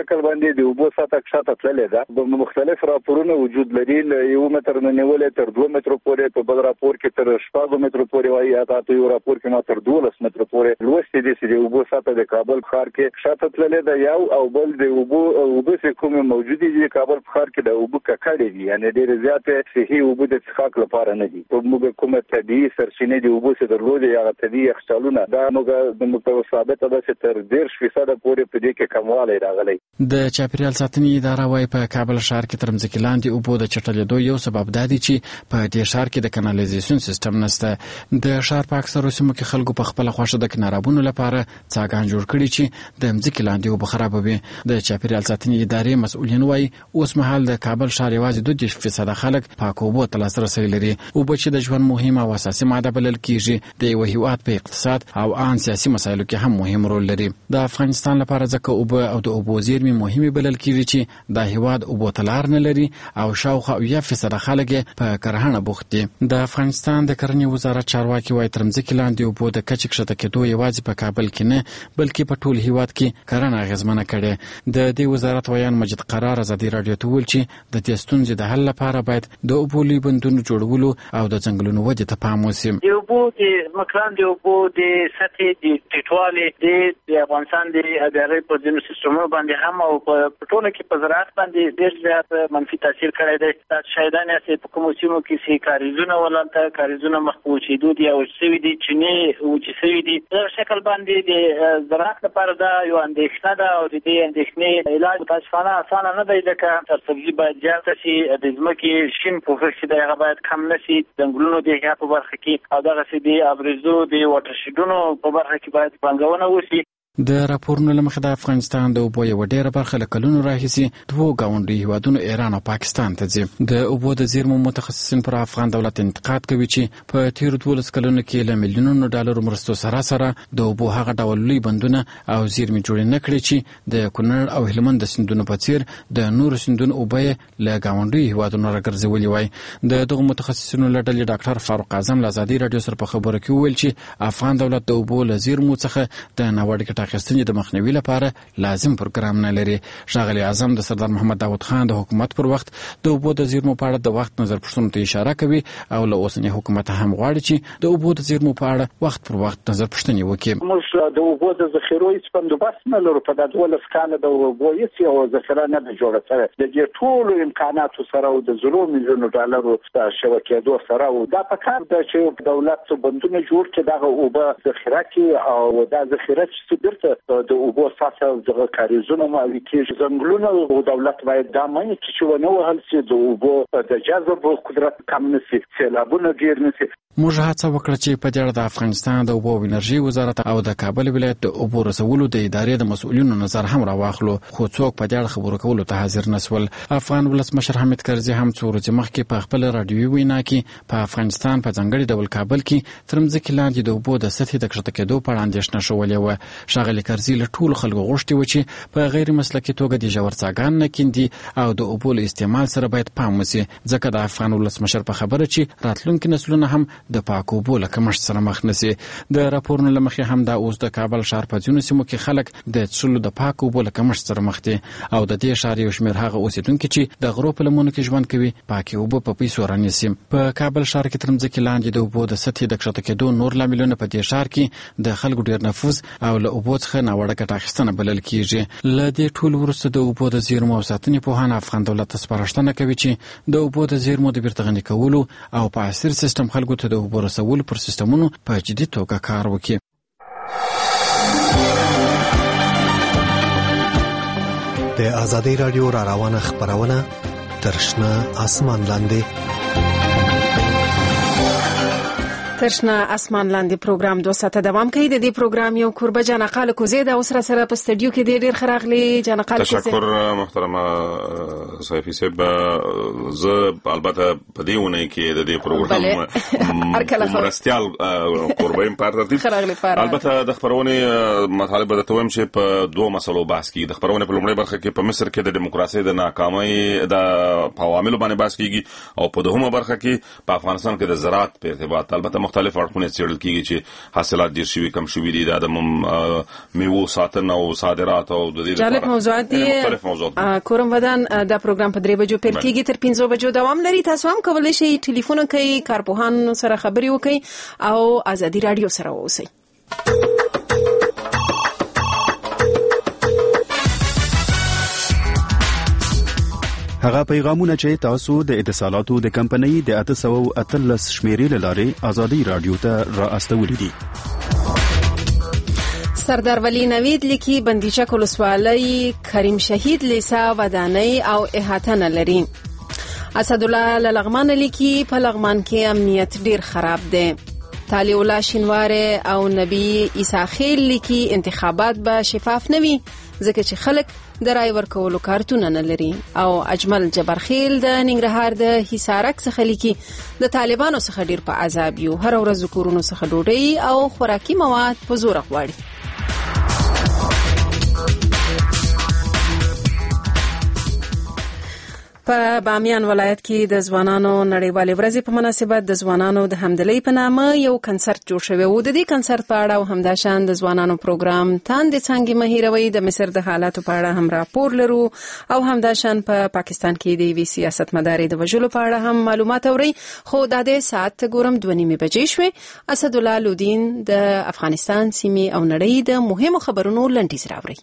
شکل باندې د اوبو سطح کښته تللې ده. مختلف راپورونه وجود لري، یو متر نه نیولې تر دوه مترو پورې، په بل راپور کې تر شپږ مترو پورې وایي، یا په یو راپور کې ما تر دولس مترو پورې لوستې دي چې د اوبو سطح د کابل ښار کې کښته تللې ده. یو او بل د اوبو اوبه چې کومې موجودې دي کابل ښار کې د اوبو ککړې دي، یعنې ډېرې زیاتې صحي اوبه د څښاک لپاره نه دي. موږ کومه طبیعي سرچینې د اوبو چې درلودې هغه طبیعي یخچالونه دا موږ په ثابته ده چې تر دېرش فیصده پورې په دې کې کموالی راغلی. د چاپیریال ساتنې اداره وايي په کابل ښار کې تر ځمکې لاندې اوبو د چټلېدو یو سبب دا دی چې په دې ښار کې د کانالیزیشن سیستم نشته. د ښار په اکثرو سیمو کې خلکو په خپله خوښه د کنارابونو لپاره څاګان جوړ کړي چې د ځمکې لاندې اوبه خرابوي. د چاپیریال ساتنې ادارې مسؤلین وايي اوس مهال د کابل ښار یوازې دوه دېرش فیصده خلک پاکو اوبو ته لاسرسی لري. اوبه چې د ژوند مهمه او اساسي ماده بلل کېږي، د یو هېواد په اقتصاد او عام سیاسي مسایلو کې هم مهم رول لري. د افغانستان لپاره ځکه اوبه او د اوبو زیرمې مهمې بلل کېږي چې د هېواد اوبو ته لار نه لري او شاوخوا اویا فیصده خلک په کرهڼه بوخت دي. د افغانستان د کرنې وزارت چارواکي وايي تر ځمکې لاندې اوبو د کچې کښته کېدو یوازې په کابل کې نه بلکې په ټول هېواد کې کرنه اغېزمنه کړې. د دې وزارت ویان مجید قرار ازادي راډیو ته وویل چې د دې ستونزې د حل لپاره باید د اوبو لوی بندونو جوړولو او د ځنګلونو ودې ته پام وشي. د اوبو د مکران د اوبو د سطحې د ټیټوالي د افغانستان د ادارې په ځینو سیستمونو باندې هم او په ټوله کې په زراعت باندې ډېر زیات منفي تاثیر کړی دی. شاهدان یاست په کومو سیمو کې چې کاریزونه ولنته کاریزونه مخ په وچېدو دي او وچ شوي دي، چینې وچې شوي دي. په دغه شکل باندې د زراعت لپاره دا یو اندېښنه ده او د دې اندېښنې علاج متاسفانه اسانه نه دی، ځکه سرسبزي باید زیاته شي، د ځمکې شین پوښښ چې دی هغه باید کم نه شي، د ځنګلونو د احیا په برخه کې او دغسې د ابریزو د واټرشیډونو په برخه کې باید پانګونه وشي. د راپورونو له مخې د افغانستان د اوبو یوه ډېره برخه له کلونو راهیسې دوو ګاونډیو هېوادونو ایران او پاکستان ته ځي. د اوبو د زیرمو متخصصین پر افغان دولت انتقاد کوي چې په تېرو دولس کلونو کې له میلیونونو ډالرو مرستو سره سره د اوبو هغه ډول لوی بندونه او زیرمې جوړې نه کړې چې د کونړ او هلمند د سیندونو په څېر د نورو سیندونو اوبه یې له ګاونډیو هېوادونو راګرځولې وای. د دغو متخصصینو له ډلې ډاکټر فاروق اعظم له ازادي راډیو سره په خبرو کې وویل چې افغان دولت د اوبو له زیرمو څخه د ناوړه ګټې اخیستنې د مخنیوي لپاره لازم پروګرام نه لري. ښاغلی اعظم د سردار محمد داود خان د حکومت پر وخت د اوبو د زیرمو په اړه د وخت نظر پوښتنو ته اشاره کوي او له اوسني حکومت هم غواړي چې د اوبو د زیرمو په اړه وخت پر وخت نظر پوښتنې وکړي. موږ د اوبو د ذخیرو هیڅ بندوبست نه لرو. په دولس کاله د اوبو هیڅ یو ذخیره نه ده جوړه شوې. د دې ټولو امکاناتو سره او د زرو میلیونو ډالرو د شبکېدو سره او دا په کار ده چې دولت بندونه جوړ کړي، دغه اوبه ذخیره کړي او دا ذخیره چې بیرته د اوبو ساسه دغه کاریزونه مالي کېږي. ځنګلونه او دولت باید دا معنی چې ونه وهل شي، د اوبو د جذب قدرت کم نه شي، سیلابونه ډېر نه شي. موږ هڅه وکړه چې په دې اړه د افغانستان د اوبو او انرژي وزارت او د کابل ولایت د اوبو رسولو د ادارې د مسؤلینو نظر هم راواخلو، خو څوک په دې اړه خبرو کولو ته حاضر نسول. افغان ولسمشر حامد کرزي هم څو ورځې مخکې په خپل راډیوي وینا کې په افغانستان په ځانګړي ډول کابل کې تر ځمکې لاندې د اوبو د سطحې د کښته کېدو په اړه اندېښنه ښولې وه. ښاغلي کرزي له ټولو خلکو غوښتي و چې په غیر مسلکي توګه د ژور څاګان نه کیندي او د اوبو له استعمال سره باید پام وشي، ځکه د افغان ولسمشر په خبره چې راتلونکي نسلونه هم د پاکو اوبو له کمښت سره مخ نشي. د راپورونو له مخې هم دا اوس د کابل ښار په ځینو سیمو کې خلک د څښلو د پاکو اوبو له کمښت سره مخ دي او د دې ښار یو شمېر هغه اوسېدونکي چې د غرو په لمنو کې ژوند کوي پاکې اوبه په پیسو رانیسي. په کابل ښار کې تر ځمکې لاندې د اوبو د سطحې د کښته کېدو نور لاملونه په دې ښار کې د خلکو ډېر نفوذ او له اوبو څخه ناوړه ګټه اخیستنه بلل کېږي. له دې ټول وروسته د اوبو د زیرمو او ساتنې پوهان افغان دولت ته سپارښتنه کوي چې د اوبو د زیرمو د بیرته غني کولو او په عصري سیستم خلکو ته د اوبو رسولو پر سیستمونو په جدي توګه کار وکړي. د ازادي راډیو را روانه خبرونه تر شنه اسمان لاندې. ترشنه اسمان لاندې پروګرام دوه ساعته دوام کوي. د دې پروګرام یو کوربه جانقال کوزی د اوسره سره په استودیو کې ډېر خراغلي جانقال کوزی. تشکر محترمه صحیفي صاحب. زه البته په دې ونه کې د دې پروګرام مرستيال قربایم پارتي البته د خبرونه مطالبه د تویم چې په دوه مسلو بحث کیږي. د خبرونه په لومړی برخه کې په مصر کې د دیموکراسي د ناکامۍ د عواملو باندې بحث کیږي او په دوهمه برخه کې په افغانستان کې د زراعت په ارتباط البته مختلف اړخونه څېړل کیږي چې حاصلات ډیر شوي کم شوي دي د میوو ساتنه او صادرات او د دې جالب موضوعات دي. مختلف موضوعات کورم ودان دا پروګرام په درې بجو پیل کیږي تر پنځه بجو دوام لري. تاسو هم کولای شئ ټلیفون کوي کارپوهان سره خبري وکړي او ازادي رادیو سره اوسئ. هغه پیغامونه چې تاسو د اتصالاتو د کمپنۍ د اته سوه اتلس شمیرې لارې ازادي رادیو ته را استولې دي. سردار ولی نوید لیکي بندیچک ولسوالۍ کریم شهید لیسا ودانۍ او احاطه نه لري. اسدالله لغمان لیکي په لغمان کې امنیت ډیر خراب دی. طالع الله شینواره او نبی عیسی خیل لیکي انتخابات به شفاف نه وي ځکه چې خلک د رای ورکولو کارتونه نه لري. او اجمل جبرخیل د ننګرهار د حصارک څخه لیکي د طالبانو څخه ډیر په عذاب یو، هر ورځ کورونو څخه ډوډۍ او خوراکي مواد په زور غواړي. په بامیان ولایت کې د ځوانانو نړیوالې ورځې په مناسبت د ځوانانو د همدلۍ په نامه یو کنسرت جوړ شوی و. د دې کنسرت په اړه او همداشان د ځوانانو پروګرام تاندې څنګه مهیروي د مصر د حالاتو په اړه هم راپور لرو او همداشان په پا پاکستان کې د وی سیاست مداري د وژلو په اړه هم معلومات اوري. خو د دې ساعت ګورم دوه نیمې بجې شوې. اسدالله لودین د افغانستان سیمې او نړۍ د مهمو خبرونو لنډیز راوړي.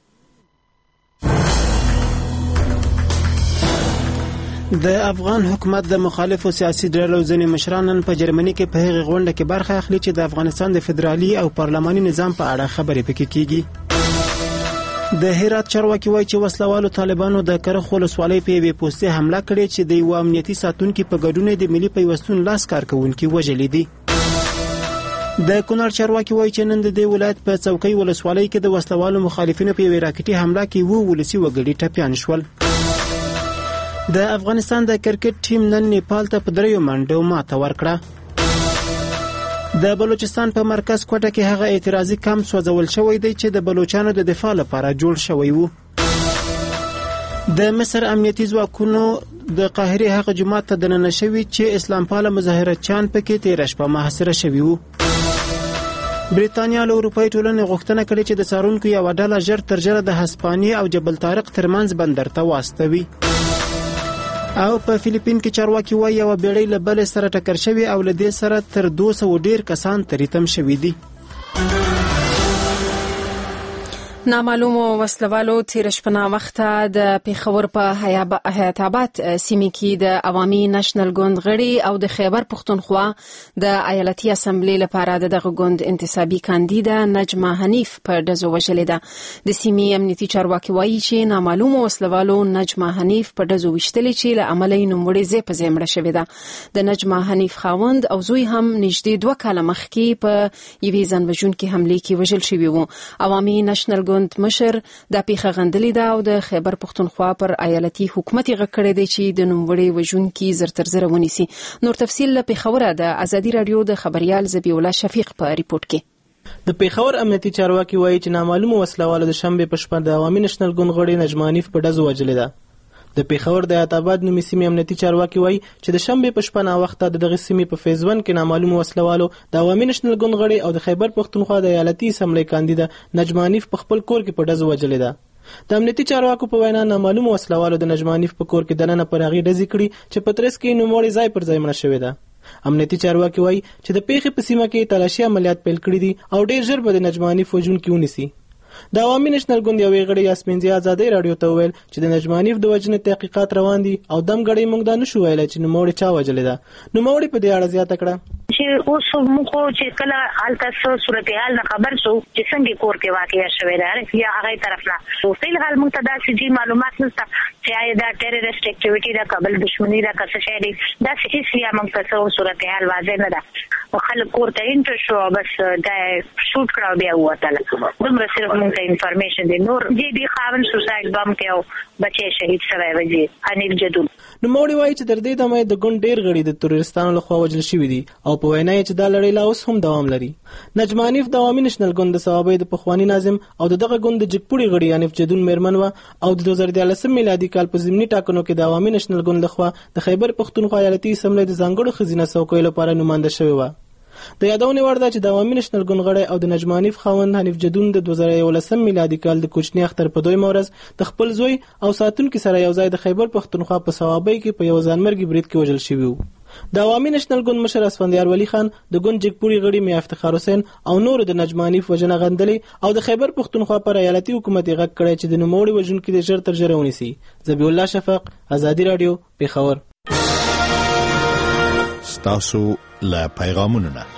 د افغان حکومت د مخالفو سیاسي ډلو ځینې مشران نن په جرمني کې په هغه غونډه کې برخه اخلي چې د افغانستان د فدرالي او پارلماني نظام په اړه خبرې پکې کیږي. د هرات چارواکي وایي چې وسلوالو طالبانو د کرخ ولسوالۍ په یوې پوستې حمله کړې چې د یو امنیتي ساتونکو په ګډون د ملي پیوستون لاس کارکونکو وژلې دي. د کونړ چارواکي وایي چې نن د دې ولایت په څوکۍ ولسوالۍ کې د وسلوالو مخالفینو په یوې راکټي حمله کې وو ولسی وګړي ټپيان شول. د افغانستان د کرکټ ټیم نن نیپال ته په دریو منډو ماته ورکړه. د بلوچستان په مرکز کوټه کې هغه اعتراضي کمپ سوځول شوی دی چې د بلوچانو د دفاع لپاره جوړ شوی وو. د مصر امنیتي ځواکونو د قاهرې هغه جماعت ته دننه شوی چې اسلام پاله مظاهرچیان پکې تیر شپه محاصره شوی وو. بریتانیا له اروپایي ټولنې غوښتنه کړې چې د څارونکو یو ډله ژر تر ژره د هسپانیې او جبل طارق ترمنځ بندر ته واستوي. او په فلیپین کې چارواکي وایي یو بیړۍ له بل سره ټکر شوی او له دې سره تر دوه سوه ډیر کسان تریتم شوي دي. نامعلومو وسلوالو تیر شپه وخته د پیښور په حیات آباد سیمې کې د عوامي نېشنل ګوند غړي او د خیبر پښتونخوا د ایالتي اسمبلی لپاره دغه ګوند انتصابي کاندیدا نجمه حنیف په دزو وشلې ده. د سیمې امنیتي چارواکي وایي چې نامعلومو وسلوالو نجمه حنیف په دزو وشتلې چې له عملي نوموړي زی په زمړه شوې ده. د نجمه حنیف خاوند او زوی هم نږدې دوه کاله مخکې په یوې ځانوژونکې حمله کې وژل شوي وو. عوامي نېشنل ګوند مشر د پیښه غندلې ده او د خیبر پښتونخوا پر ایالتي حکومت یې غږ کړی دی چې د نوموړي وژونکي زر تر زره ونیسي. نور تفصیل له پیښوره د ازادي رادیو د خبريال زبی الله شفیق په ریپورت کې. د پیښور امنیتي چارواکي وایي چې نامعلومه وسلوالو د شنبه په شپه د عوامي نېشنل ګوند غړي نجمه حنیف په ډزو وژلې ده. د پیښور د حیات آباد نومي سیمې امنیتي چارواکي وایي چې د شنبه په شپه نا وخته د دغه سیمې په فیز ون کې نامعلومه وسلوالو د عوامي نېشنل ګوند غړي او د خیبر پښتونخوا د ایالتي اسمبلی کاندیدا نجمه حنیف په خپل کور کې په ډزو وژلې ده. د امنیتي چارواکو په وینا نامعلومه وسلوالو د نجمه حنیف په کور کې دننه پر هغې ډزې کړي چې په ترڅ کې نوموړی ځای پر ځای مړه شوې ده. امنیتي چارواکي وایي چې د پیښې په سیمه کې تلاشي عملیات پیل کړي دي او ډېر ژر به د نجمه حنیف وژونکي ونیسي. د عوامي نېشنل ګوند یوې غړي یاسمین ضیا ازادي رادیو ته وویل چې د نجمه حنیف د وژنې تحقیقات روان دي او دم غړي موږ دا نشو ویلی چې نوموړی چا وژلې ده. نوموړی په دې اړه زیاته کړه چې اوس موږ چې کله هلته صورتحال نه خبر شو چې څنګه کور کې واقع شوی دی یا هغه طرف نه خو فل حال موږ ته داسې جی معلومات نشته چې آیا دا ټیرریسټ اکټیویټي دا کابل دښمنی دا څه شی دی دا هیڅ یا موږ ته صورتحال واضح نه ده او خلک کور ته انټر شو بس دا شوټ کړو بیا وته دومره صرف موږ ته انفارمیشن دی نور جی دی خاون سوسایډ بم کې بچي شهید شوی وځي انیل جدول. نوموړی وایي چې تر دې دمه د ګوند ډېر غړي د تروریستانو لخوا وژل شوي دي او په وینا یې چې دا لړۍ لا اوس هم دوام لري. نجمه حنیف د عوامي نېشنل ګوند د صوابۍ د پخواني ناظم او د دغه ګوند د جګپوړي غړي انیف جدول میرمن وه او د دوه زره دیارلسم میلادي کال په ضمني ټاکنو کې د عوامي نېشنل ګوند لخوا د خیبر پښتونخوا ایالتي اسمبلی د ځانګړو ښځینه څوکیو لپاره نماینده شوې وه. د یادونې وړ ده چې د عوامي نشنل ګوند غړی او د نجمانیف خاوند حنیف جدون د دوه زره یولسم میلادي کال د کوچني اختر په دویمه ورځ د خپل زوی او ساتونکي سره یو ځای د خیبر پښتونخوا په صوابۍ کې په یو ځانمرګي برید کې وژل شوي وو. د عوامي نشنل ګوند مشر اسفندیار ولی خان د ګوند جګپوري غړي میا افتخار حسین او نور د نجمانیف وژنه غندلې او د خیبر پښتونخوا پر ایالتي حکومت غږ کړی چې د نوموړي وژونکي د ژر تر ژره ونیسي. ذبیح الله شفق، ازادي رادیو، پېښور. ستاسو له پیغامونو نه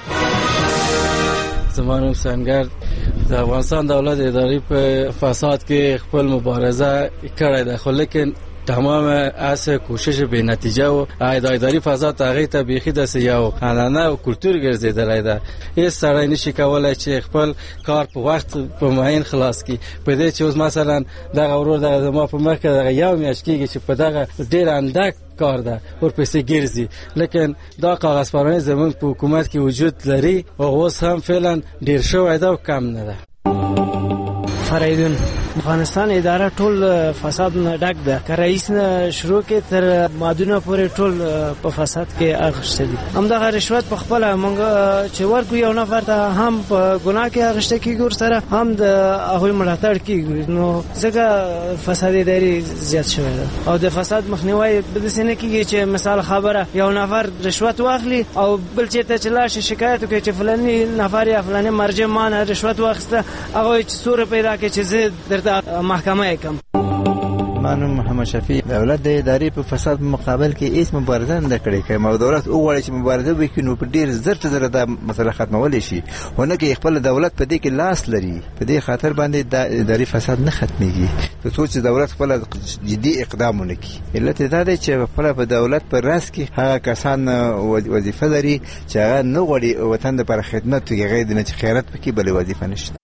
زمانو سنگر د افغانستان دولت اداري په فساد کې خپل مبارزه کړې ده، خو لیکن تمام اس کوشش به نتیجه و اداري فساد هغه ته بیخي د یو عنعنه او کلچر ګرځیدلای ده. هیڅ سړی نشي کولای چې خپل کار په وخت په معین خلاص کړي. په دې چې اوس مثلا دغه ورور دغه زما په مخ کې دغه یو میاشت کېږي چې په دغه ډېر اندک کار ده ورپسې ګرځي، لیکن دا کاغذ پرانی زموږ په حکومت کې وجود لري او اوس هم فعلا ډېر شوی ده او کم نه ده. فریدون افغانستان اداره ټول فساد نه ډک ده، که رئیس نه شروع کې تر مادونه پورې ټول په فساد کې اغشته دي. همدغه رشوت په خپل مونږ چې ورکو یو نفر ته هم په ګناه کې اغشته کېږي، سره هم د هغوی ملاتړ کېږي، نو ځکه فساد اداري زیات شوی ده. او د فساد مخنیوی داسې نه کېږي چې مثال خبره یو نفر رشوت واخلي او بل چېرته چې لاړ شي شکایت وکړي چې فلاني نفر یا فلاني مرجع ما نه رشوت واخیسته، هغوی چې سوره پیدا کړي چې زه درته محکمه کم. مانو محمد شفیع دولت د اداري په فساد په مقابل کې هیڅ مبارزه نه کړې. که مو دولت وغواړي چې مبارزه وکړي نو په ډیر زر ته زر دا مسله ختمولی شي، ونه کې خپل دولت په دې کې لاس لري. په دې خاطر باندې د اداري فساد نه ختميږي تر څو چې دولت خپل جدي اقدام ونکړي. علت دا دی چې خپل په دولت پر راس کې هغه کسان وظیفه لري چې هغه نه غواړي وطن لپاره خدمت وکړي، غیر د نه چې خیرات پکې بل وظیفه نشته.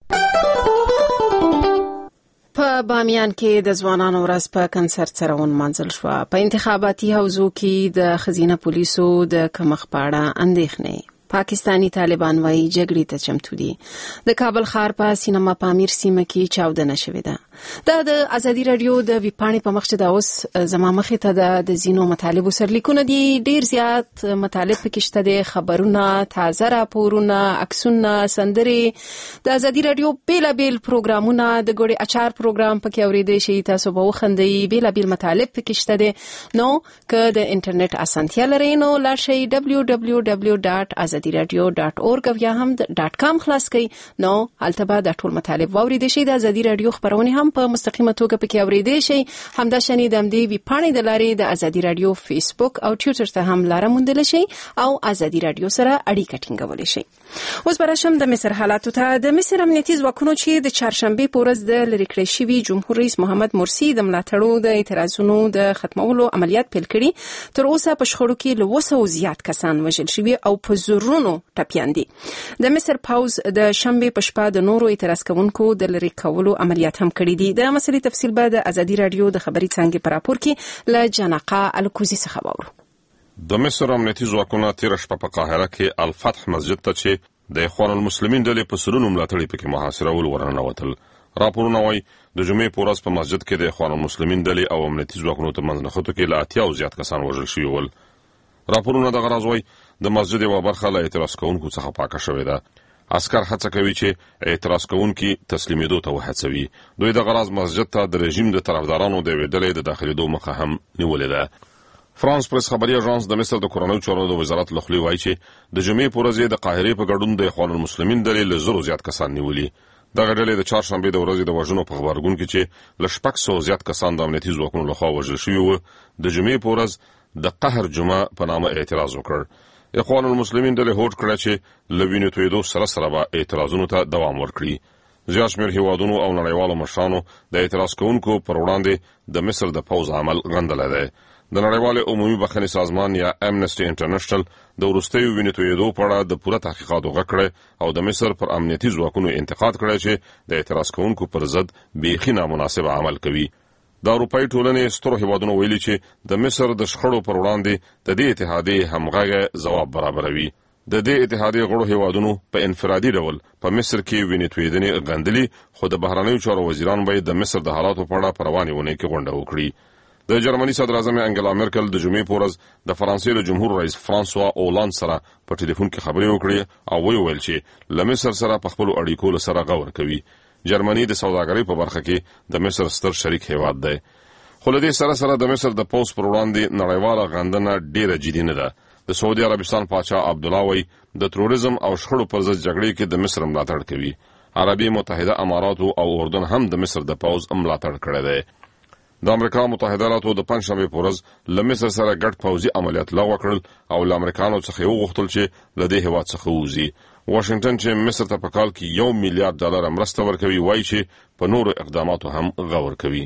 په بامیان کې د ځوانانو ورځ په کنسرت سره ونمانځل شوه. په انتخاباتي حوزو کې د ښځینه پولیسو د کمښت په اړه اندېښنې. پاکستانی طالبان وايي جګړې ته چمتو دي. د کابل ښار په سینما پامیر سیمه کې چاودنه شوې ده. دا د ازادي رادیو د ویپاڼې په مخ چې دا اوس زما مخې ته د ځینو مطالبو سرلیکونه دي. ډیر زیات مطالب پکې شته دي، خبرونه، تازه راپورونه، عکسونه، سندرې. د ازادي رادیو بیلابیل پروګرامونه، د ګوړې اچار پروګرام پکې اورېدای شي، تاسو به وخندئ. بیلابیل مطالب پکې شته دي. نو که د انټرنیټ اسانتیا لرئ نو لاړ شئ دبلیو دبلیو دبلیو ډاټ ازادي رادیو ډاټ اورګ یا هم ډاټ کام خلاص کړئ. نو هلته به دا ټول مطالب واورېدای شئ. د ازادي رادیو خبرونه هم په مستقیمه توګه پکې اورېدای شئ. همداشانې د همدې ویپاڼې د لارې د ازادي رادیو فیسبوک او ټویټر ته هم لاره موندلی شئ او ازادي رادیو سره اړیکه ټینګولی شئ. اوس به راشم د مصر حالاتو ته. د مصر امنیتي ځواکونو چې د چهارشنبې په ورځ د لرې کړی شوي جمهور رئیس محمد مرسي د ملاتړو د اعتراضونو د ختمولو عملیات پیل کړي، تر اوسه په شخړو کې له اووه سوو زیات کسان وژل شوي او په زرونو ټپیان دي. د مصر پوځ د شنبې په شپه د نورو اعتراض کوونکو د لرې کولو عملیات هم کړي دي. د مسلې تفصیل به د ازادي رادیو د خبري څانګې په راپور کې له جناقه الکوزي څخه واورو. د مصر امنیتي ځواکونه تېره شپه په قاهره کې الفتح مسجد ته چې د اخوان المسلمین ډلې په سلونو ملاتړي پکې محاصرول ورننوتل. راپورونه وایي د جمعې په ورځ په مسجد کې د اخوان المسلمین ډلې او امنیتي ځواکونو ترمنځ نښتو کې له اتیاو زیات کسان وژل شوي ول. راپورونه دغه راز وایي د مسجد یوه برخه له اعتراض کوونکو څخه پاکه شوې ده. عسکر هڅه کوي چې اعتراض کوونکي تسلیمېدو ته وهڅوي. دوی دغه راز مسجد ته د رژیم د طرفدارانو د یوې ډلې د داخلېدو مخه هم نیولې ده. فرانس پریس خبري اژانس د مصر د کورنیو چارو د وزارت له خولې وایي چې د جمعې په ورځ د قاهرې په ګډون د اخوان المسلمین ډلې له زرو زیات کسان نیولي. دغه ډلې د چهارشنبې د ورځې د وژنو په خبرګون کې چې له شپږ سوو زیات کسان د امنیتي ځواکونو لخوا وژل شوي وو، د جمعې په ورځ د قهر جمعه په نامه اعتراض وکړ. اخوان المسلمین ډلې هوډ کړه چې له وینې تویېدو سره سره به اعتراضونو ته دوام ورکړي. زیات شمېر هیوادونو او نړیوالو مشرانو د اعتراض کوونکو پر وړاندې د مصر د پوځ عمل غندلی دی. د نړیوال عمومي بخښنې سازمان یا امنسټي انټرنیشنل د وروستیو وینې تویېدو په اړه د پوره تحقیقاتو غږ کړی او د مصر پر امنیتي ځواکونو انتقاد کړی چې د اعتراض کوونکو پر ضد بیخي نامناسب عمل کوي. د اروپایي ټولنې سترو هیوادونو ویلي چې د مصر د شخړو پر وړاندې د دې اتحادیې همغږی ځواب برابروي. د دې اتحادیې غړو هیوادونو په انفرادي ډول په مصر کې وینې تویېدنې غندلي، خو د بهرنیو چارو وزیران به د مصر د حالاتو په اړه په روانې اونۍ کې غونډه وکړي. د جرمني صدر اعظم انګلا مرکل د جمعې په ورځ د فرانسې د جمهور رئیس فرانسوا اولان سره په ټلیفون کې خبرې وکړې او ویل چې له مصر سره په خپل اړیکو سره غور کوي. جرمني د سوداګرۍ په برخه کې د مصر ستر شریک هیواد دی. خو له دې سره سره د مصر د پوز پر وړاندې نړیواله غندنه ډیره جدي نه ده. د سعودي عربستان پاچا عبدالله وی د تروریزم او شخړو پر ضد جګړې کې د مصر ملاتړ کوي. عربي متحده امارات او اردن هم د مصر د پوز ملاتړ کړی دی. د امریکا متحده ایالاتو د پنځشنبه په ورځ له مصر سره ګډ پوځي عملیات لغوه کړل او له امریکایانو څخه یو غوښتل چې له دې هیواد څخه ووځي. واشنگټن چې مصر ته په کال کې یو میلیارډ ډالر مرسته ورکوي وایي چې په نورو اقداماتو هم غور کوي.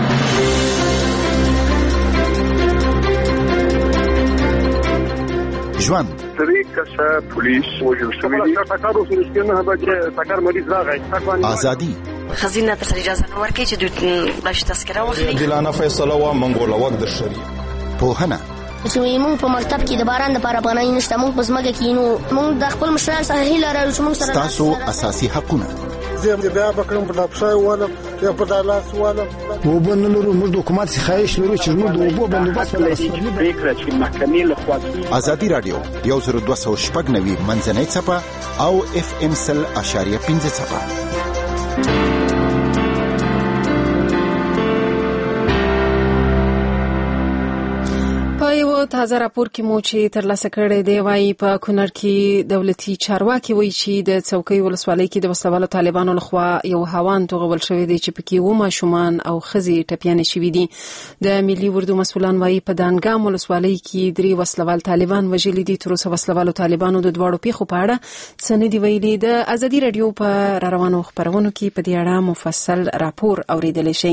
ژوند سری کسه پولیس وژل شوی دی. ټاکارو سره نه بچي ټاکار مریض راغی. ازادي خزینه تر اجازه نه ورکړي چې دوی بلش تذکره واخلي. دلانه فیصله وا منګول وګ د شریعه پوهنه چې موږ په مکتب کې د باران لپاره پناه نشته. موږ په ځمکه کې نو موږ د خپل مشران څخه هیله لرو چې موږ سره تاسو اساسي حقونه زه بیا بکرم په دپښای والم یا په دالاس والم وبو نه لرو. موږ د حکومت څخه خواهش لرو چې موږ د وبو بندوبست ولرو. پریکړه چې محکمې له خوا ازادي رادیو یو زر دوه سوه شپږ نوي منځنۍ څپه او اف ام سل اشاریه پنځه څپه. په یو تازه راپور کې مو چې ترلاسه کړی دی وایي په کونړ کې دولتي چارواکي وایي چې د څوکۍ ولسوالۍ کې د وسلوالو طالبانو لخوا یو هاوان توغول شوی دی چې پکې و ماشومان او ښځې ټپیانې شوي دي. د ملي اردو مسؤلان وایي په دانګام ولسوالۍ کې درې وسلوال طالبان وژلي دي. تر اوسه وسلوالو طالبانو د دواړو پیښو په اړه څه نه دي ویلي. د ازادي رادیو په را روانو خپرونو کې په دې اړه مفصل راپور اوریدلی شئ.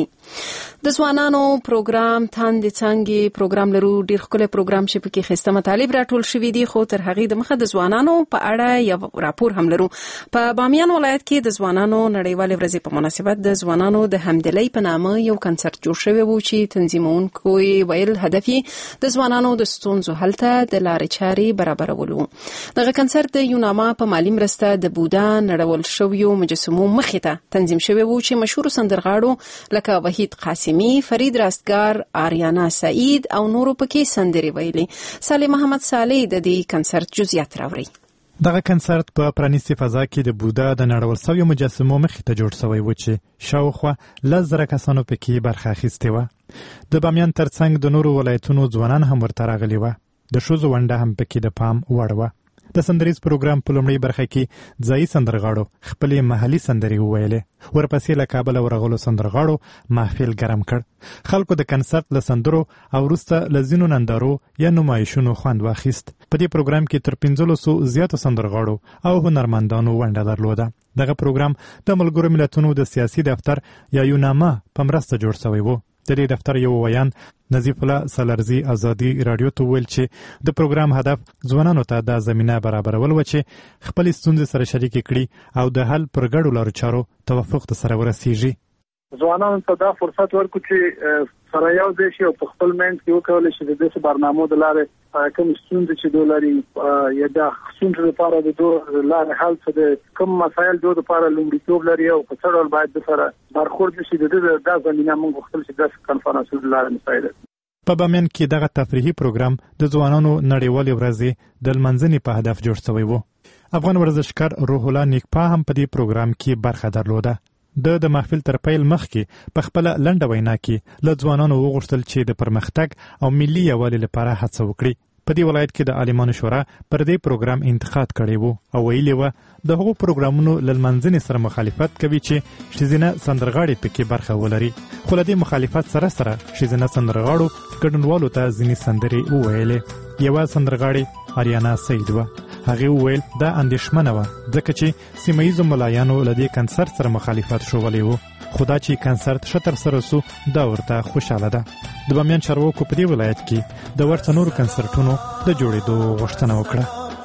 د ځوانانو پروګرام تاندې څانګې پروګرام لرو. ډیر ښکلی پروګرام چې پکې ښایسته مطالب راټول شوي دي. خو تر هغې د مخه د ځوانانو په اړه یو راپور هم لرو. په بامیان ولایت کې د ځوانانو نړیوالې ورځې په مناسبت د ځوانانو د همدلۍ په نامه یو کنسرت جوړ شوی و چې تنظیمونکو یې ویل هدف یې د ځوانانو د ستونزو حل ته د لارې چارې برابرولو. دغه کنسرت د یوناما په مالي مرسته د بودا نړول شویو مجسمو مخې ته تنظیم شوی و چې مشهور سندرغاړو لکه وحید قاسمی، فرید راستګار، آریانا سعید او نورو پکې سندرې ویلي. صالح محمد صالح د دې کنسرت جزئیات راوړي. دغه کنسرت په پرانیستي فضا کې د بودا د نړول شویو مجسمو مخې ته جوړ شوی و چې شاوخوا لس زره کسانو پکې برخه اخیستې وه. د بامیان ترڅنګ د نورو ولایتونو ځوانان هم ورته راغلي وه. د ښځو ونډه هم پکې د پام وړ وه. د سندریز پروګرام په لومړۍ برخه کې ځایي سندرغاړو خپلې محلي سندرې وویلې. ورپسې له کابله ورغلو سندرغاړو محفل ګرم کړ. خلکو د کنسرت له سندرو او وروسته له ځینو نندارو یا نمایشونو خوند واخیست. په دې پروګرام کې تر پنځلسو زیاتو سندرغاړو او هنرمندانو ونډه درلوده. دغه پروګرام د ملګرو ملتونو د سیاسي دفتر یا یوناما په مرسته جوړ شوی و. د دې دفتر یو ویان نظیف الله سالرزي ازادي رادیو ته ویل چې د پروګرام هدف ځوانانو ته د زمينه برابرول و چې خپل ستونزې سره شریک کړي او د حل پر ګډو لارو چارو توافق سره ورسیږي. ځوانانو ته دا فرصت ورکړو چې سره یو ځای شي او په خپل منځ کې وکولای شي د دې برنامو د لارې کوم ستونزې چې دوی لري یا د ستونزو لپاره د دوی لارې حل څه د کوم مسایل دوی لپاره لومړیتوب لري او په څه ډول باید سره برخورد شي. د دې د زمينه موږ خپل چې د کنفرانسونو د لارې مسایل په بامیان کې دغه تفریحي پروګرام د ځوانانو نړیوالې ورځې د لمانځنې په هدف جوړ شوی و. افغان ورزشکار روح الله نیکپا هم په دې پروګرام کې برخه درلوده. د د محفل تر پیل مخکې په خپل لنډه وینا کې له ځوانانو وغوښتل چې د پرمختګ او ملي یووالي لپاره هڅه وکړي. په دې ولایت کې د عالمانو شورا پر دې پروګرام انتقاد کړی وو او ویلي و د هغو پروګرامونو له لمانځنې سره مخالفت کوي چې ښځینه سندرغاړې پکې برخه ولري. خو له دې مخالفت سره سره ښځینه سندرغاړو ګډونوالو ته ځینې سندرې وویلې. یوه سندرغاړې آریانا سعید وه. هغه وویل دا اندېښمنه وه ځکه چې سیمه ییزو ملایانو له دې کنسرت سره مخالفت ښوولی و. خو دا چې کنسرت ښه ترسره سو دا ورته خوشحاله ده. د بامیان چارواکو په دې ولایت کې د ورته نورو کنسرټونو د جوړېدو غوښتنه وکړه.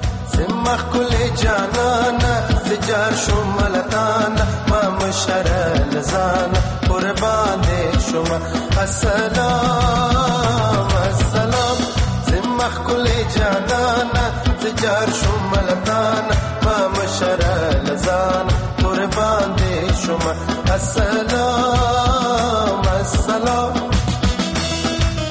زما ښکلې جانانه زجار شوم لتانه ما مشره لزانه قربان دې شوم السلام السلام. زما ښکلې جانانه زجار شوم لتانه ما مشره لزانه قربان دې شوم السلام السلام.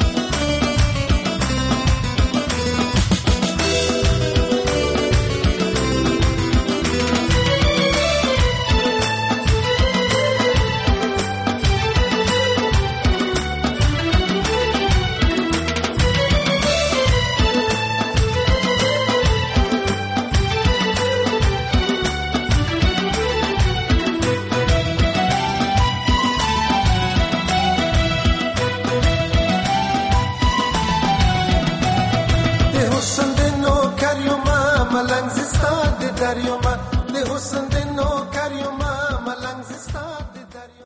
د حسن د نوکر یم ملنګ زستا د دریا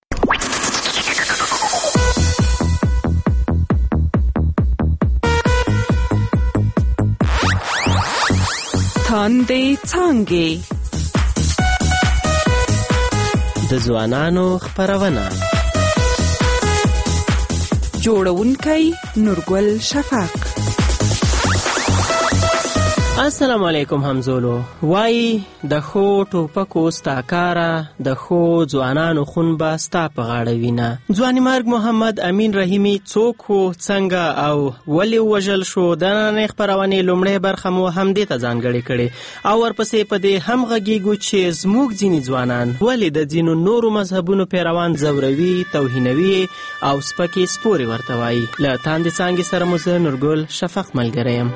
تاندې څانګې د ځوانانو خپرونه جوړونکی نورګل شفق. السلام علیکم همزولو. وای د خو ټوپکو ستاکاره د خو ځوانانو خون به ستا په غاړه وینه. ځواني مرګ محمد امین رحیمي څوک و، څنګه او ولې وژل شو؟ د نننۍ خپرونې لومړۍ برخه مو همدې ته ځانګړې کړې او ورپسې په دې هم غږیږو چې زموږ ځینې ځوانان ولې د ځینو نورو مذهبونو پیروان ځوروي، توهینوي او سپکې سپورې ورته وایي. له تاندې څانګې سره مو زه نورګل شفق ملګری یم.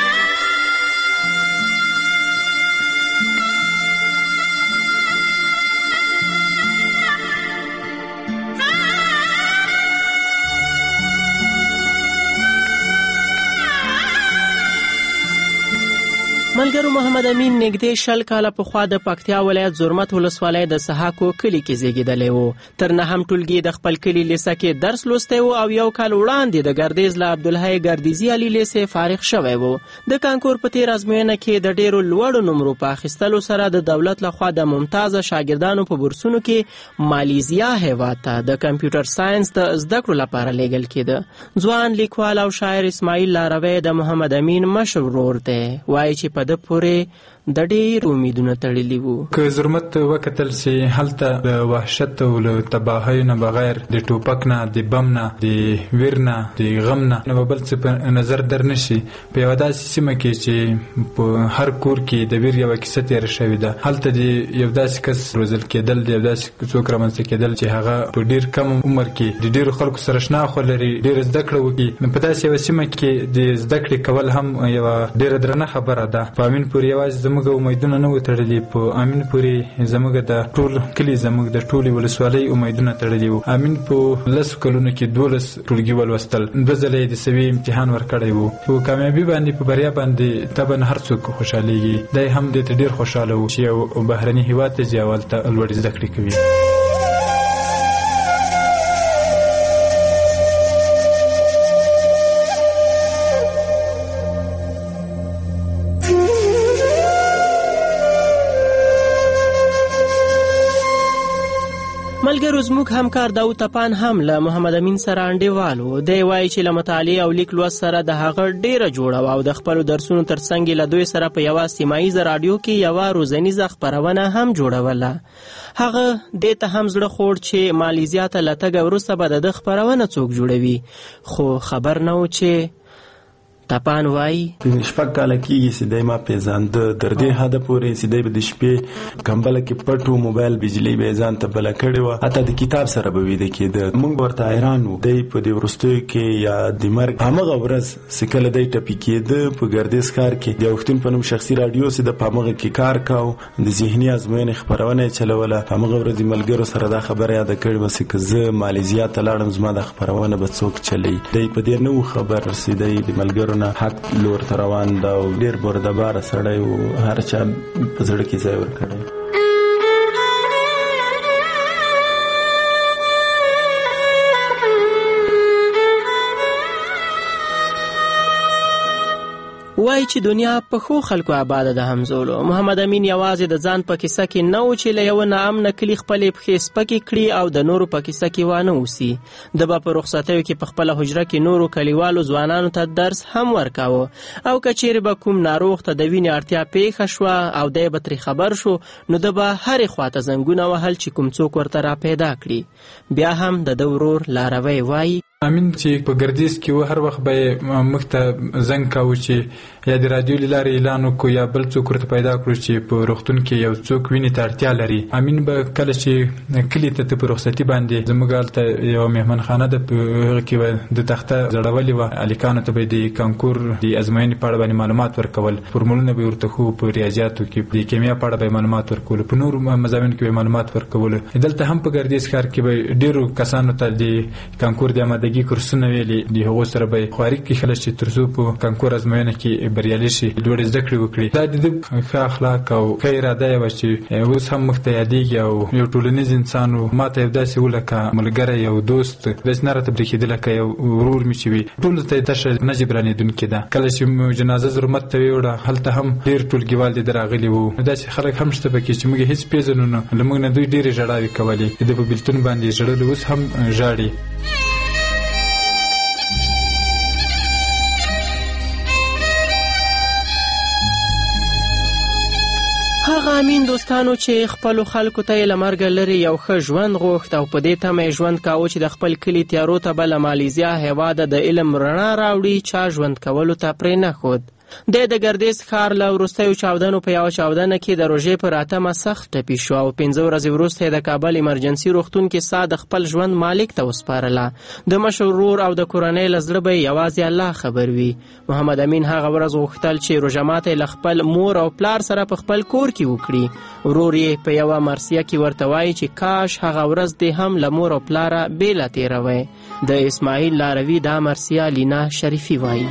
ملګرو، محمد امین نږدې شل کاله پخوا د پکتیا ولایت زرمت ولسوالۍ د سحاکو کلي کې زیږېدلی و. تر نهم ټولګي د خپل کلي لیسه کې درس لوستی و او یو کال وړاندې د ګردیز له عبدالحی ګردیزي علي لیسې فارغ شوی و. د کانکور په تېر ازموینه کې د ډېرو لوړو نمرو په اخیستلو سره د دولت لخوا د ممتازه شاګردانو په بورسونو کې مالیزیا هیواد ته د کمپیوټر ساینس د زده کړو لپاره لیږل کېده. ځوان لیکوال او شاعر اسماعیل لاروی د محمد امین مشر ورور دی. وایي چې په د پورې د ډېر امیدونه تړلي وو. که زرمت وکتل سي هلته د وحشت او له تباهۍ نه بغیر د ټوپک نه، د بم نه، د ویر نه، د غم نه نو بل څه په نظر در نشي. په یوه داسې سیمه کې چې په هر کور کې د ویر یوه کیسه تېره شوې ده، هلته د یو داسې کس روزل کېدل، د یو داسې څوک رامنځته کېدل چې هغه په ډېر کم عمر کې د ډېرو خلکو سره شناخت ولري، ډېره زده کړه وکړي. په داسې یوه سیمه کې د زده کړې کول هم یوه ډېره درنه خبره ده. په امین پورې یوازې زموږ امیدونه نه و تړلي، په امین پورې زموږ د ټول کلي، زموږ د ټولې ولسوالۍ امیدونه تړلي وو. امین په لسو کلونو کې دولس ټولګي ولوستل، دوه ځله یې د سوي امتحان ورکړی وو. په کامیابي باندې، په بریا باندې طبعا هر څوک خوشحالیږي. دی هم دې ته ډېر خوشحاله و چې یو بهرني هېواد ته ځي او هلته لوړې زده کړې کوي. ملګرو، زموږ همکار داود تپان هم له محمد امین سره انډیوال و. دی وایي چې له مطالعې او لیک لوست سره د هغه ډېره جوړه وه او د خپلو درسونو تر څنګ له دوی سره په یوه سیماییزه راډیو کې یوه روزنیزه خپرونه هم جوړوله. هغه دې ته هم زړه خوړ چې مالیزیا ته له تګه وروسته به د ده خپرونه څوک جوړوي، خو خبر نه و چې تپان وای شپږ کاله کېږي چې دی ما پیژانده، تر دې حده پورې چې دی به د شپې کمبله کې پټ و، موبایل بجلۍ به یې ځان ته بله کړې وه، حتی د کتاب سره به ویده کېده. موږ ورته حیران وو. دی په دې وروستیو کې یا د مرګ همغه ورځ چې کله دی ټپي کېده په ګردیز ښار کې د یوختون په نوم شخصي راډیو چې د په همغه کې کار کاو، د ذهني ازموینې خپرونه یې چلوله. همغه ورځ ملګرو سره دا خبره یاده کړې وه چې که زه مالیزیا ته لاړم زما دا خپرونه به څوک چلی. دی په دې نه و خبر چې دی د ملګرو حق لور ته روان ده او ډېر بردباره سړی و، هر چا په زړه کې ځای ورکړی. وایي چې دنیا په ښو خلکو آباده ده. همزولو، محمد امین یوازې د ځان په کیسه کې نه و چې له یوه ناامنه کلي خپلې پښې سپکې کړي او د نورو په کیسه کې وانه اوسي. ده به په رخصتیو کې په خپله حجره کې نورو کلیوالو ځوانانو ته درس هم ورکاوه او که چیرې به کوم ناروغ ته د وینې اړتیا پیښه شوه او دی به ترې خبر شو، نو ده به هرې خواته زنګونه وهل چې کوم څوک ورته را پیدا کړي. بیا هم د ده ورور لاروی وایي امین چې په ګردیز کې و هر وخت به موږ ته زنګ کاوه چې یا د راډیو له لارې اعلان وکړو یا بل څوک ورته پیدا کړو چې په روغتون کې یو څوک وینې ته اړتیا لري. امین به کله چې کلي ته په رخصتي باندې زموږ هلته یوه مهمانخانه ده، په هغه کې به د تخته زړولې وه، هلکانو ته به د کانکور د ازموینې په اړه باندې معلومات ورکول، فورمولونه به ورته ښو، په ریاضیاتو کې د کیمیا په اړه به معلومات ورکول، په نورو مضامینو کې به معلومات ورکول. دلته هم په ګردیز ښار کې به ډېرو کسانو ته د کانکور د آمادګي کورسونه ویلي، د هغو سره به خواري کښله چې تر څو په کانکور ازموینه کې کې بریالي شي لوړې زده کړې وکړي. دا د ښه اخلاق او ښه اراده یې وه چې اوس هم مخ ته یادېږي او یو ټولنیز انسان و. ما ته یو داسې و لکه ملګری یو دوست داسې نه راته برېښېده لکه یو ورور مې چې وي. ټولو ته یې تشه نه جبرانېدونکې ده. کله چې جنازه زرمت ته ویوړه هلته هم ډېر ټولګیوال دې راغلي وو. داسې خلک هم شته پکې چې موږ هېڅ پېژنو نه. له موږ نه دوی ډېرې ژړاوې کولې. د په بېلتون باندې ژړل اوس هم ژاړي. هغه امین دوستانو چې خپلو خلکو ته یې له مرګه لرې یو ښه ژوند غوښت او په دې تمه یې ژوند کاوه چې د خپل کلي تیارو ته به له مالیزیا هېواده د علم رڼا راوړي، چا ژوند کولو ته پرې نه ښود. دی د ګردیز ښار له وروستیو چاودنو په یوه چاودنه کې د روژې پر اتمه سخت ټپي شو او پنځه ورځې وروسته یې د کابل ایمرجنسي روغتون کې ساه د خپل ژوند مالک ته وسپارله. د مشر ورور او د کورنۍ له زړه به یې یوازې الله خبر وي. محمد امین هغه ورځ غوښتل چې روژه ماته یې له خپل مور او پلار سره په خپل کور کې وکړي. ورور یې په یوه مرثیه کې ورته وایي چې کاش هغه ورځ دې هم له مور او پلاره بېله تېروی. د اسماعیل لاروي دا مرثیه لینا شریفي وایي.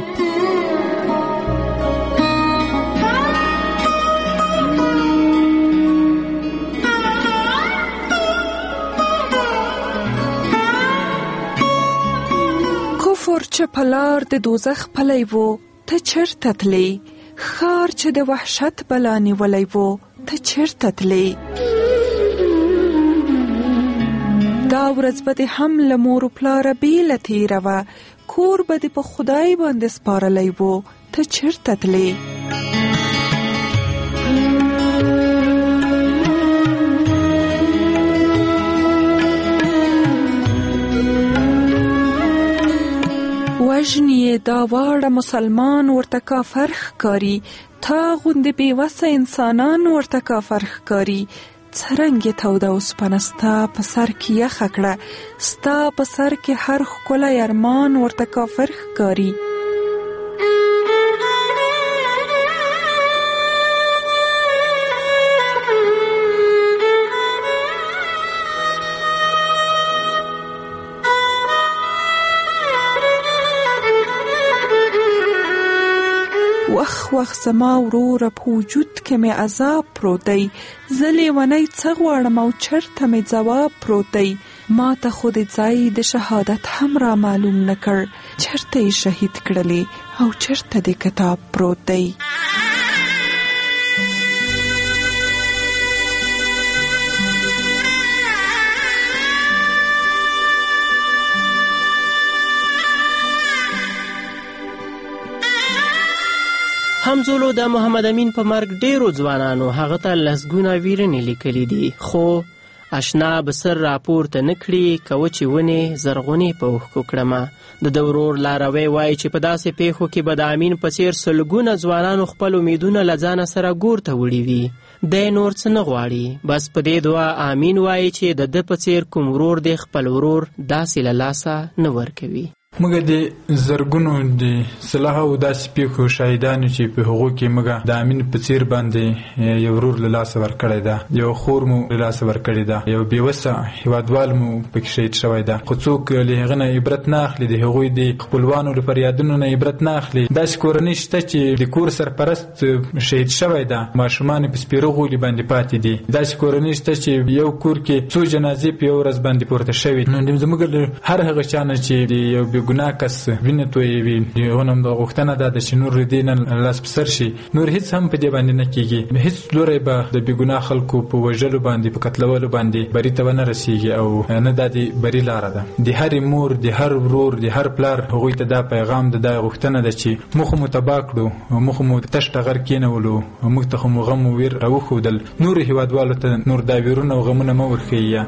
چې پلار د دوزخ پلی وو ته چرته تلی، ښار چې د وحشت بلا نیولی وو ته چرته تلی. دا ورځ به دې هم له مور و پلاره بیله تیره وه، کور به دې په خدای باندې سپارلی وو ته چرته تلی. وژنی دا واړه مسلمان ورته کافر ښکاري، تا غوندې بېوسه انسانان ورته کافر ښکاري. څرنګه توده اوسپنه ستا په سر کې یخه کړه، ستا په سر کې هر ښکلی ارمان ورته کافر ښکاري. وخ وخ زما وروره په وجود کې مې عذاب پروت دی، زه لیونی څه غواړم او چرته مې ځواب پروت دی. ما ته خو د ځای د شهادت هم را معلوم نه کړ، چرته یې شهید کړلې او چرته د کتاب پروت دی. همزولو د محمد امین په مرګ ډیرو ځوانانو هغه ته لسګونه ویرنې لیکلي دي، خو اشنا به سر راپورته نه کړي که چې ونې زرغونې په اوښکو کړمه. د ده ورور لاروی وایي چې په داسې پیښو کې به د امین په څېر سلګونه ځوانانو خپل امیدونه له ځانه سره ګور ته وړي وي. دی نور څه نه غواړي، بس په دې دعا امین وایي چې د ده په څېر کوم ورور دی خپل ورور داسې له لاسه نه ورکوي. موږ د زرګونو د صلاح او داسې پیښو شاهدانو چې په هغو کې موږ د امین په څیر باندې یو ورور له لاسه ورکړی ده، یو خور مو له لاسه ورکړی ده، یو بېوسه هېوادوال مو پکې شهید شوی ده. خو څوک له هغه نه عبرت نه اخلي، د هغوی د خپلوانو له فریادونو نه عبرت نه اخلي. داسې کورنۍ شته چې د کور سرپرست شهید شوی ده، ماشومان په سپېره غولي باندې پاتې دي. داسې کورنۍ شته چې یو کور کې څو جنازې په یو ورځ باندې پورته شوي. نو زموږ هر هغه چا نه چې یو ګناه کس وینه تویوي، هغه هم د غوښتنه ده چې نور دې نه لاس په سر شي، نور هیڅ هم په دې باندې نه کېږي. هیڅ لوری به د بې ګناه خلکو په وژلو باندې په قتلولو باندې بري ته ونه رسېږي او نه دا د بري لاره ده. د هرې مور، د هر ورور، د هر پلار هغوی ته دا پیغام ده، دا غوښتنه ده چې موږ خو مو تباه کړو، موږ خو مو تش ټغر کېنولو، موږ ته خو مو غم و ویر راوښودل، نورو هېوادوالو ته نور دا ویرونه او غمونه مه ورښیي.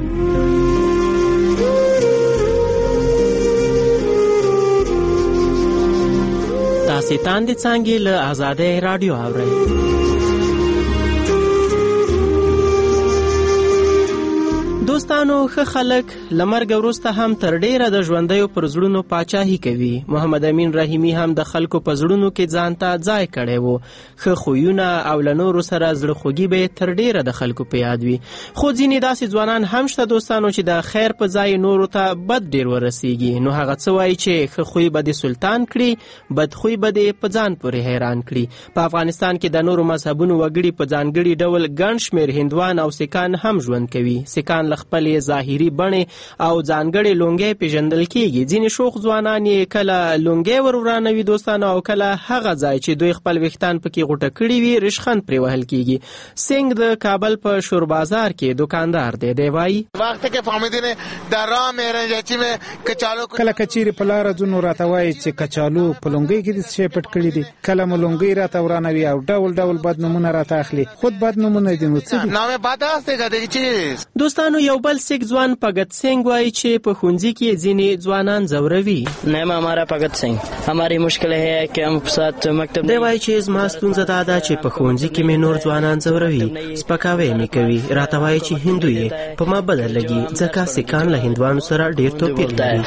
تاسې تاندې څانګې له آزادۍ راډیو اورئ. دوست دوستانو ښه خلک له مرګ وروسته هم تر ډیره د ژوندیو پر زړونو پاچاهي کوي. محمد امین رحیمي هم د خلکو په زړونو کې ځان ته ځای کړی و. ښه خویونه او له نورو سره زړهخوږي به تر ډیره د خلکو په یاد وي. خو ځینې داسې ځوانان هم شته دوستانو چې د خیر په ځای نورو ته بد ډیر ورسیږي. نو هغه څه وایي چې ښه خوی به دې سلطان کړي، بد خوی به دې په ځان پورې حیران کړي. په افغانستان کې د نورو مذهبونو وګړي په ځانګړي ډول ګڼ شمېر هندوان او سیکان هم ژوند کوي. سیکان له خپلې ظاهري بڼې او ځانګړې لونګۍ پیژندل کېږي. ځینې شوخ ځوانان یې کله لونګۍ ور ورانوي دوستانو، او کله هغه ځای چې دوی خپل ویښتان پکې غوټه کړي وي ریشخند پرې وهل کېږي. سنگ د کابل په شور بازار کې دکاندار دی. دی وایي وخت کې فهمیدنه در راه مهرنجاچی مې کچالو کله کچيري په لار ځونو راته وایي چې کچالو په لونګۍ کې د څه پټ کړي دي، کله مو لونګۍ راته ورانوي او ډول ډول بد نمونه راته اخلي. خود بد نمونه دي نو څه دي؟ نامه بد است دیگه چیز. دوستانو یو بل سیک ځوان پگت سنگ وایي چې په ښوونځي کې ځینې ځوانان ځوروي. نام हमारा भगत सिंह हमारी मुश्किल है कि हम साथ मकतब دی وایي چې زما ستونزه دا ده چې په ښوونځي کې مې نور ځوانان ځوروي، سپکاوی مې کوي، راته وایي چې هندو یې، په ما بده لګي ځکه سیکان له هندوانو سره ډیر توپیر لري.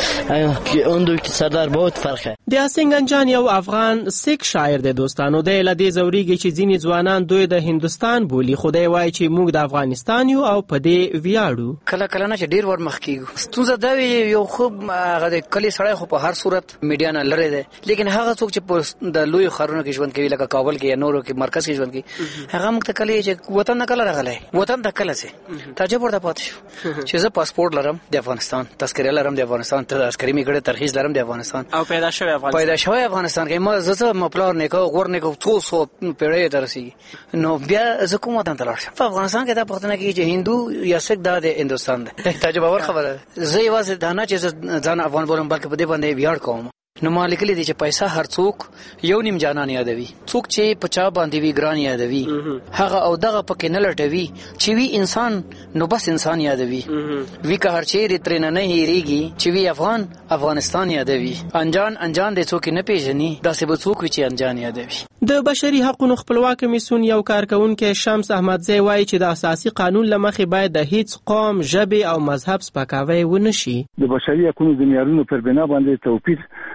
هندو کې سردار بہت فرق ہے. د سنگن جان یو افغان سیک شاعر دی دوستانو. دی له دې ځوریږي چې ځینې ځوانان دوی د هندوستان بولي، خو دی وایي چې موږ د افغانستان یو او په دې ویاړو. کله کله نه چې ډیر ور مخ کیږو. ستونزه دا وی یو خوب هغه د کلی سړی خو په هر صورت میډیا نه لری دی، لیکن هغه څوک چې په د لوی خارونو کې ژوند کوي لکه کابل کې یا نورو کې مرکز کې ژوند کوي، هغه موږ ته کلی چې وطن نه کله راغلی، وطن د کله سي تعجب ورته پاتې شو چې زه پاسپورت لرم د افغانستان، تذکره لرم د افغانستان، تذکرې می کړه، ترخیص لرم د افغانستان او پیدا شوی افغانستان پیدا شوی افغانستان کې ما زه مپلار نه کو غور نه کو څو سو پیړۍ درسي. نو بیا زه کوم وطن ته لاړم؟ په افغانستان کې دا پښتنه کې چې هندو یا سیک دا د هندوستان ده. تعجب اور خبره. زه یوازې دا نه چې ځان افغان بولم بلکې په دې باندې ویاړ کوم. نو ما لیکلي دي چې پیسې هر څوک یو نیم جانان یادوي، څوک چې په چا باندې وی ګران یادوي هغه او دغه پکې نه لټوي چې وی انسان نو بس انسان یادوي. وی که هر چیرې ترې نه نه هېرېږي چې وی افغان افغانستان یادوي. انجان انجان دې څوک نه پیژني، داسې به څوک وي چې انجان یادوي. د بشري حقوقو خپلواک کمیسیون یو کارکونکي شمس احمدزی وایي چې د اساسي قانون له مخې باید د هیڅ قوم، ژبې او مذهب سپکاوی ونه شي. د بشري حقوقو د معیارونو پر بنا باندې توپیر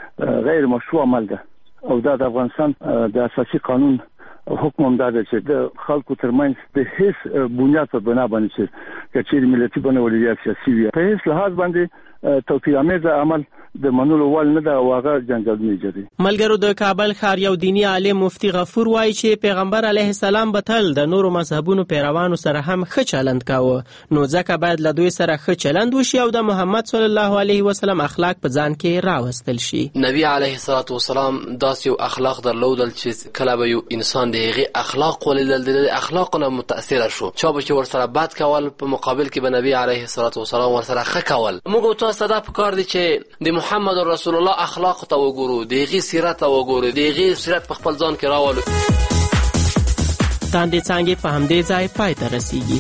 غیر مشروع عمل ده او دا د افغانستان د اساسي قانون حکم هم دا ده چې د خلکو ترمنځ د هیڅ بنیاد په بنا باندې چې کچېرې ملتي بڼه ولې یا سیاسي وي په هیڅ لحاظ باندې توپیر امیزه عمل د منلو وړ نه ده او هغه جنجالونه ایجادوي. ملګرو د کابل ښار یو دیني عالم مفتی غفور وایي چې پیغمبر علیه السلام به تل د نورو مذهبونو پیروانو سره هم ښه چلند کاوه، نو ځکه باید له دوی سره ښه چلند وشي او د محمد صلی الله علیه وسلم اخلاق په ځان کې راوستل شي. نبی علیه الصلاة والسلام داسې یو اخلاق درلودل چې کله به یو انسان د هغې اخلاق ولیدل د اخلاقو نه متاثره شو. چا به چې ورسره بد کول په مقابل کې به نبی علیه الصلاة والسلام ورسره ښه کول. موږ تاسو ته دا پکار دي چې د محمد رسول الله اخلاق ته وګورو، دغه سیرت ته وګورو، دغه سیرت په خپل ځان کې راولو. تاندې څنګه په همدې ځای پای ته رسیږي.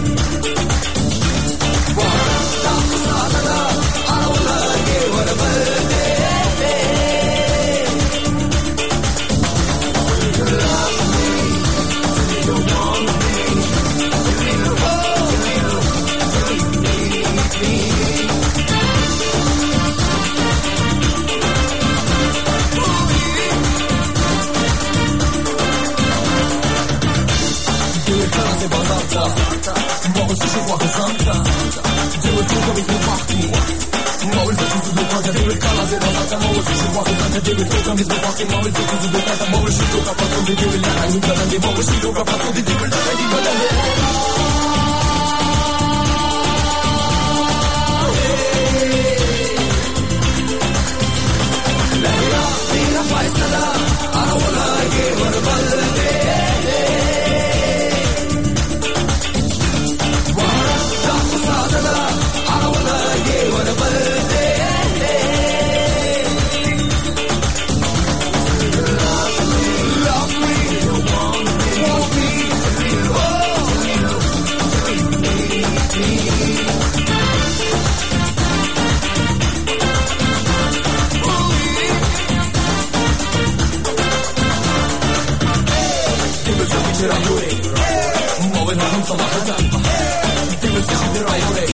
What? móvil, cala se da saca móvil, se guapo canta de toca mesmo walking móvil, tu tudo do canta móvil, se toca pra tudo de olhar, ainda não de móvil, se toca pra tudo de olhar, ainda não de